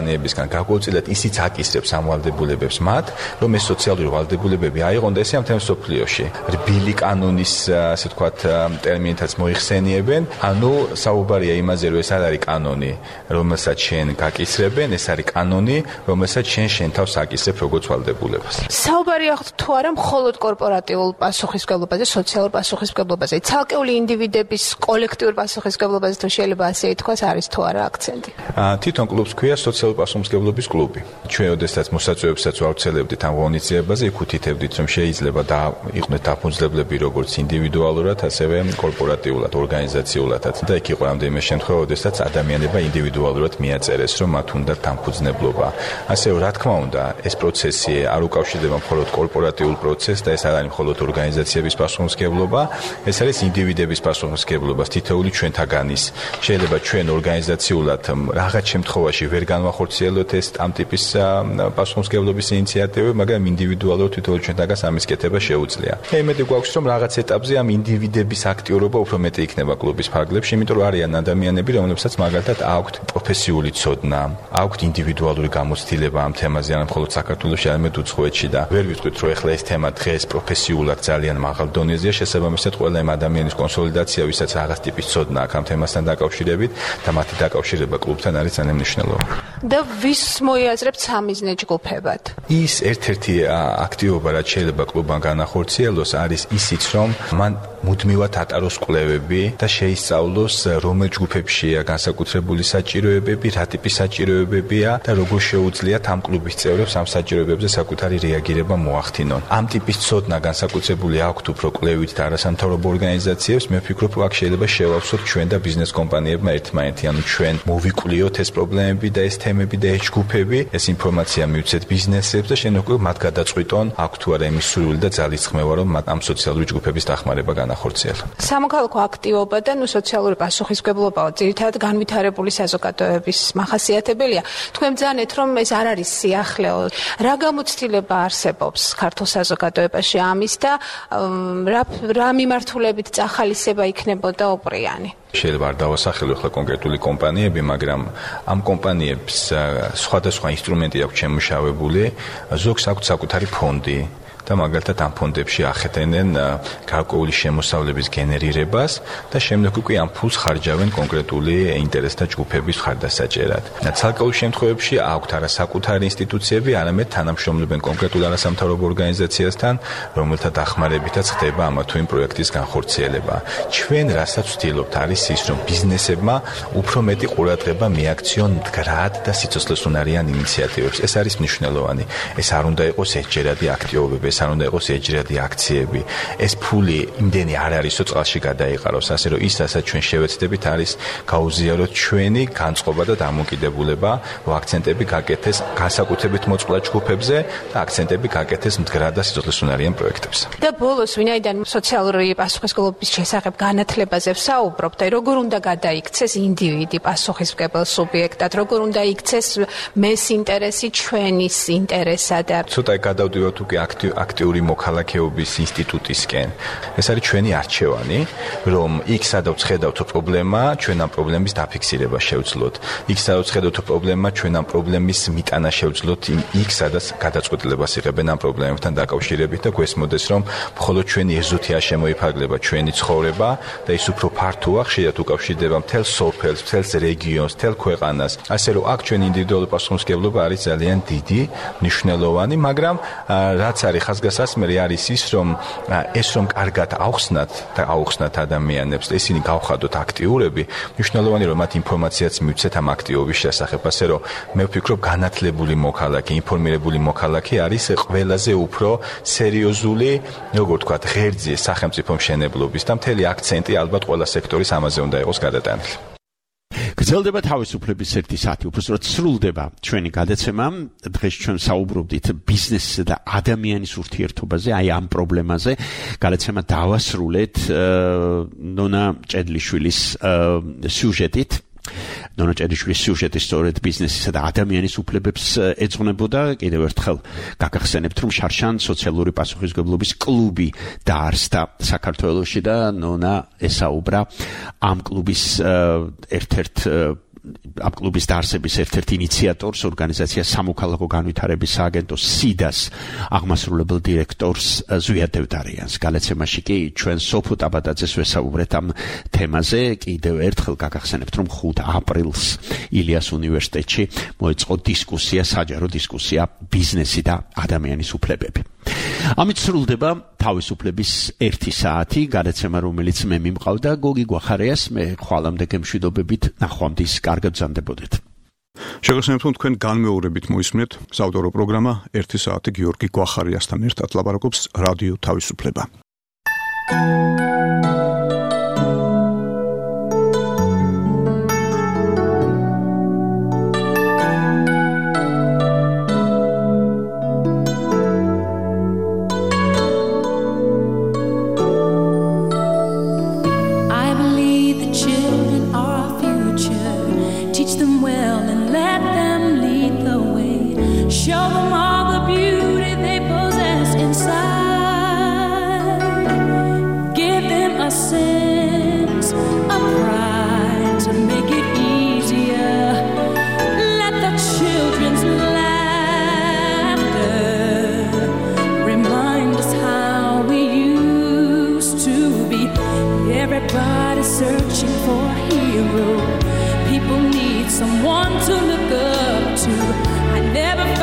S13: კომპანიებისგან გარკვეულწილად ისიც აკისრებს ამ ვალდებულებებს მათ, რომ ეს სოციალური ვალდებულებები აიღონ და ესე ამ თემს სოფლიოში. რბილი კანონის, ასე ვთქვათ, ტერმინითაც მოიხსენიებენ, ანუ საუბარია იმაზე, რომ ეს არ არის კანონი, რომელსაც შენ გაკისრებენ, ეს არის კანონი, რომელსაც შენ შენ თავს აკისრებ როგორც ვალდებულებას.
S12: საუბარია თუ არა მხოლოდ კორპორატიულ პასუხისმგებლობაზე, სოციალურ პასუხისმგებლობაზე, ცალკეული ინდივიდების კოლექტიურ პასუხისმგებლობაზე თუ შეიძლება ასე ითქვას, არის თუ არა აქცენტი.
S13: თვითონ კლუბს ქვია სოციალური პასუხისმგებლობის კლუბი. ჩვენ ოდესაც მოსაწვევებსაც ვავრცელებდით ამ ღონისძიებაზე, იქ უთითებდით, რომ შეიძლება და იყვნენ დაფუძნებლები როგორც ინდივიდუალურად, ასევე კორპორატიულად, ორგანიზაციულადაც. და იქ იყო რამდენიმე შემთხვევა, ოდესაც ადამიანებმა ინდივიდუალურად მიაწერეს, რომ მათ უნდა დამფუძნებლობა. ასე რომ, რა თქმა უნდა, ეს პროცესი არ უკავშირდება მხოლოდ კორპორატიულ პროცესს და ეს არ არის მხოლოდ ორგანიზაციების პასუხისმგებლობა, ეს არის ინდივიდების პასუხისმგებლობა თითოეული ჩვენთაგანის. შეიძლება ჩვენ ორგანიზაციულად რაღაც შემთხვევაში ვერ განვახორციელოთ ეს ამ ტიპის პასუხისმგებლობის ინიციატივები, მაგრამ ინდივიდუალურად თითოეული ჩვენთაგანს ამის კეთება შეუძლია. მე იმედი გვაქვს, რომ რაღაც ეტაპზე ამ ინდივიდების აქტიურობა უფრო მეტი იქნება კლუბის ფარგლებში, იმიტომ რომ არიან ადამიანები, რომლებსაც მაგალითად აქვთ პროფესიული ცოდნა, აქვთ ინდივიდუალური გამოცდილება ამ თემაზე, არა მხოლოდ საქართველოში, არამედ უცხოეთში და ვერ ვიტყვით, რომ ეხლა ეს თემა დღეს პროფესიულად ძალიან მაღალ დონეზეა, შესაბამისად ყველა იმ ადამიანის კონსოლიდაცია, ვისაც რაღაც ტიპის ცოდნა აქვს ამ თემასთან დაკავშირებით და მათი დაკავშირება კლუბთან არის ძალიან მნიშვნელოვანი.
S12: და ვის მოიაზრებთ სამიზნე ჯგუფებად?
S13: ის ერთ-ერთი აქტივობა, რაც შეიძლება კლუბთან განახორციელოს, არის ისიც, რომ მან მუდმივად ატაროს კვლევები და შეისწავლოს, რომელ ჯგუფებშია განსაკუთრებული საჭიროებები, რა ტიპის საჭიროებებია და როგორ შეუძლიათ ამ კლუბის წევრებს ამ საჭიროებებზე საკუთარი რეაგირება მოახდინონ. ამ ტიპის ცოდნა განსაკუთრებული აქვთ უფრო კვლევით და არასამთავრობო ორგანიზაციებს, მე ვფიქრობ, აქ შეიძლება შევავსოთ ჩვენ და ბიზნეს კომპანიებმა ერთმანეთი, ანუ ჩვენ მოვიკვლიოთ ეს პრობლემები და ეს თემები და ეს ჯგუფები, ეს ინფორმაცია მივცეთ ბიზნესებს და შენ უკვე მათ გადაწყვიტონ, აქ თუ არა იმის სურვილი და ძალისხმევა, რომ ამ სოციალური ჯგუფების დახმარება განახორციელონ.
S12: სამოქალაქო აქტივობა და ნუ სოციალური პასუხისმგებლობა ძირითადად განვითარებული საზოგადოების მახასიათებელია. თქვენ ბრძანეთ, რომ ეს არ არის სიახლეო. რა გამოცდილება არსებობს ქართულ საზოგადოებაში ამის და რა რა მიმართულებით წახალისება იქნებოდა უპრიანი?
S13: შეიძლება არ დავასახელო ახლა კონკრეტული კომპანიები, მაგრამ ამ კომპანიებს სხვადასხვა ინსტრუმენტი აქვს შემუშავებული, ზოგს აქვს საკუთარი ფონდი და მაგალითად ამ ფონდებში ახდენენ გარკვეული შემოსავლების გენერირებას და შემდეგ უკვე ამ ფულს ხარჯავენ კონკრეტული ინტერესთა ჯგუფების ხარდასაჭერად. ცალკეულ შემთხვევებში აქვთ არა საკუთარი ინსტიტუციები, არამედ თანამშრომლობენ კონკრეტულ არასამთავრობო ორგანიზაციასთან, რომელთა დახმარებითაც ხდება ამა თუ იმ პროექტის განხორციელება. ჩვენ რასაც ვცდილობთ არის ის, რომ ბიზნესებმა უფრო მეტი ყურადღება მიაქციონ მდგრად და სიცოცხლესუნარიან ინიციატივებს. ეს არის მნიშვნელოვანი. ეს არ უნდა იყოს ერთჯერადი აქტივობები, ეს არ უნდა იყოს ერთჯერადი აქციები. ეს ფული იმდენი არ არისო წყალში გადაიყაროს, ასე რომ ის, რასაც ჩვენ შევეცდებით, არის გაუზიაროთ ჩვენი განწყობა და დამოკიდებულება, რომ აქცენტები გაკეთდეს განსაკუთრებით მოწყვლად ჯგუფებზე და აქცენტები გაკეთდეს მდგრად და სიცოცხლესუნარიან პროექტებზე.
S12: და ბოლოს, ვინაიდან სოციალური პასუხისმგებლობის შესახებ განათლებაზე ვსაუბრობთ, როგორ უნდა გადაიქცეს ინდივიდი პასუხისმგებელ სუბიექტად, როგორ უნდა იქცეს მეს ინტერესი ჩვენის ინტერესად.
S13: ცოტა გადავდივართ უკვე აქტიური მოქალაქეობის ინსტიტუტისკენ. ეს არის ჩვენი არჩევანი, რომ იქ სადაც ხედავთ პრობლემა, ჩვენ ამ პრობლემის დაფიქსირება შევძლოთ. იქ სადაც ხედავთ პრობლემა, ჩვენ ამ პრობლემის მიტანა შევძლოთ იქ სადაც გადაწყვეტილებას იღებენ ამ პრობლემებთან დაკავშირებით და გვესმოდეს, რომ მხოლოდ ჩვენი ეზოთი არ შემოიფარგლება ჩვენი ცხოვრება და ის უფრო ფართოა, ხშირად უკავშირდება მთელ სოფელს, მთელ რეგიონს, მთელ ქვეყანას. ასე რომ აქ ჩვენი ინდივიდუალური პასუხისმგებლობა არის ძალიან დიდი, მნიშვნელოვანი, მაგრამ რაც არის ხაზგასასმელი არის ის, რომ ეს რომ კარგად ავხსნათ და ავხსნათ ადამიანებს, ესენი გავხადოთ აქტიურები, მნიშვნელოვანია რომ მათ ინფორმაციაც მივცეთ ამ აქტივობის შესახებ, ასე რომ მე ვფიქრობ განათლებული მოქალაქე, ინფორმირებული მოქალაქე არის ყველაზე უფრო სერიოზული, როგორ ვთქვათ, ღერძი სახელმწიფო მშენებლობის და მთელი აქცენტი ალბათ ყველა სექტორის ამაზე უნდა იყოს გადატანილი.
S3: გრძელდება თავისუფლების ერთი საათი, უბრალოდ სრულდება ჩვენი გადაცემა. დღეს ჩვენ საუბრობდით ბიზნესსა და ადამიანის ურთიერთობაზე, აი ამ პრობლემაზე. გადაცემა დავასრულეთ ნონა ჭედლიშვილის სიუჟეტით. ნონა ჭედლიშვილის სიუჟეტი სწორედ ბიზნესისა და ადამიანის უფლებებს ეძღვნებოდა. კიდევ ერთხელ გაგახსენებთ, რომ შარშან სოციალური პასუხისმგებლობის კლუბი დაარსდა საქართველოში და ნონა ესაუბრა ამ კლუბის ერთ-ერთ ამ კლუბის დაარსების ერთ-ერთ ინიციატორს, ორგანიზაცია სამოქალაქო განვითარების სააგენტო სიდას აღმასრულებელ დირექტორს ზვიად დევდარიანს. გალაცემაში კი ჩვენ სოფო ტაბადაძეს ვესაუბრეთ ამ თემაზე. კიდევ ერთხელ გაგახსენებთ, რომ ხუთი აპრილს ილიას უნივერსიტეტში მოეწყო დისკუსია, საჯარო დისკუსია ბიზნესი და ადამიანის უფლებები. ამით სრულდება თავისუფლების ერთი საათი, გადაცემა რომელიც მე მიმყავდა გოგი გვახარიას, მე ხვალამდე გემშვიდობებით ნახვამდის, კარგად ბრძანდებოდეთ.
S2: შეგახსენებთ, რომ თქვენ განმეორებით მოისმინეთ საავტორო პროგრამა ერთი საათი გიორგი გვახარიასთან ერთად ლაპარაკობს რადიო თავისუფლება.
S11: Searching for a hero, people need someone to look up to. I never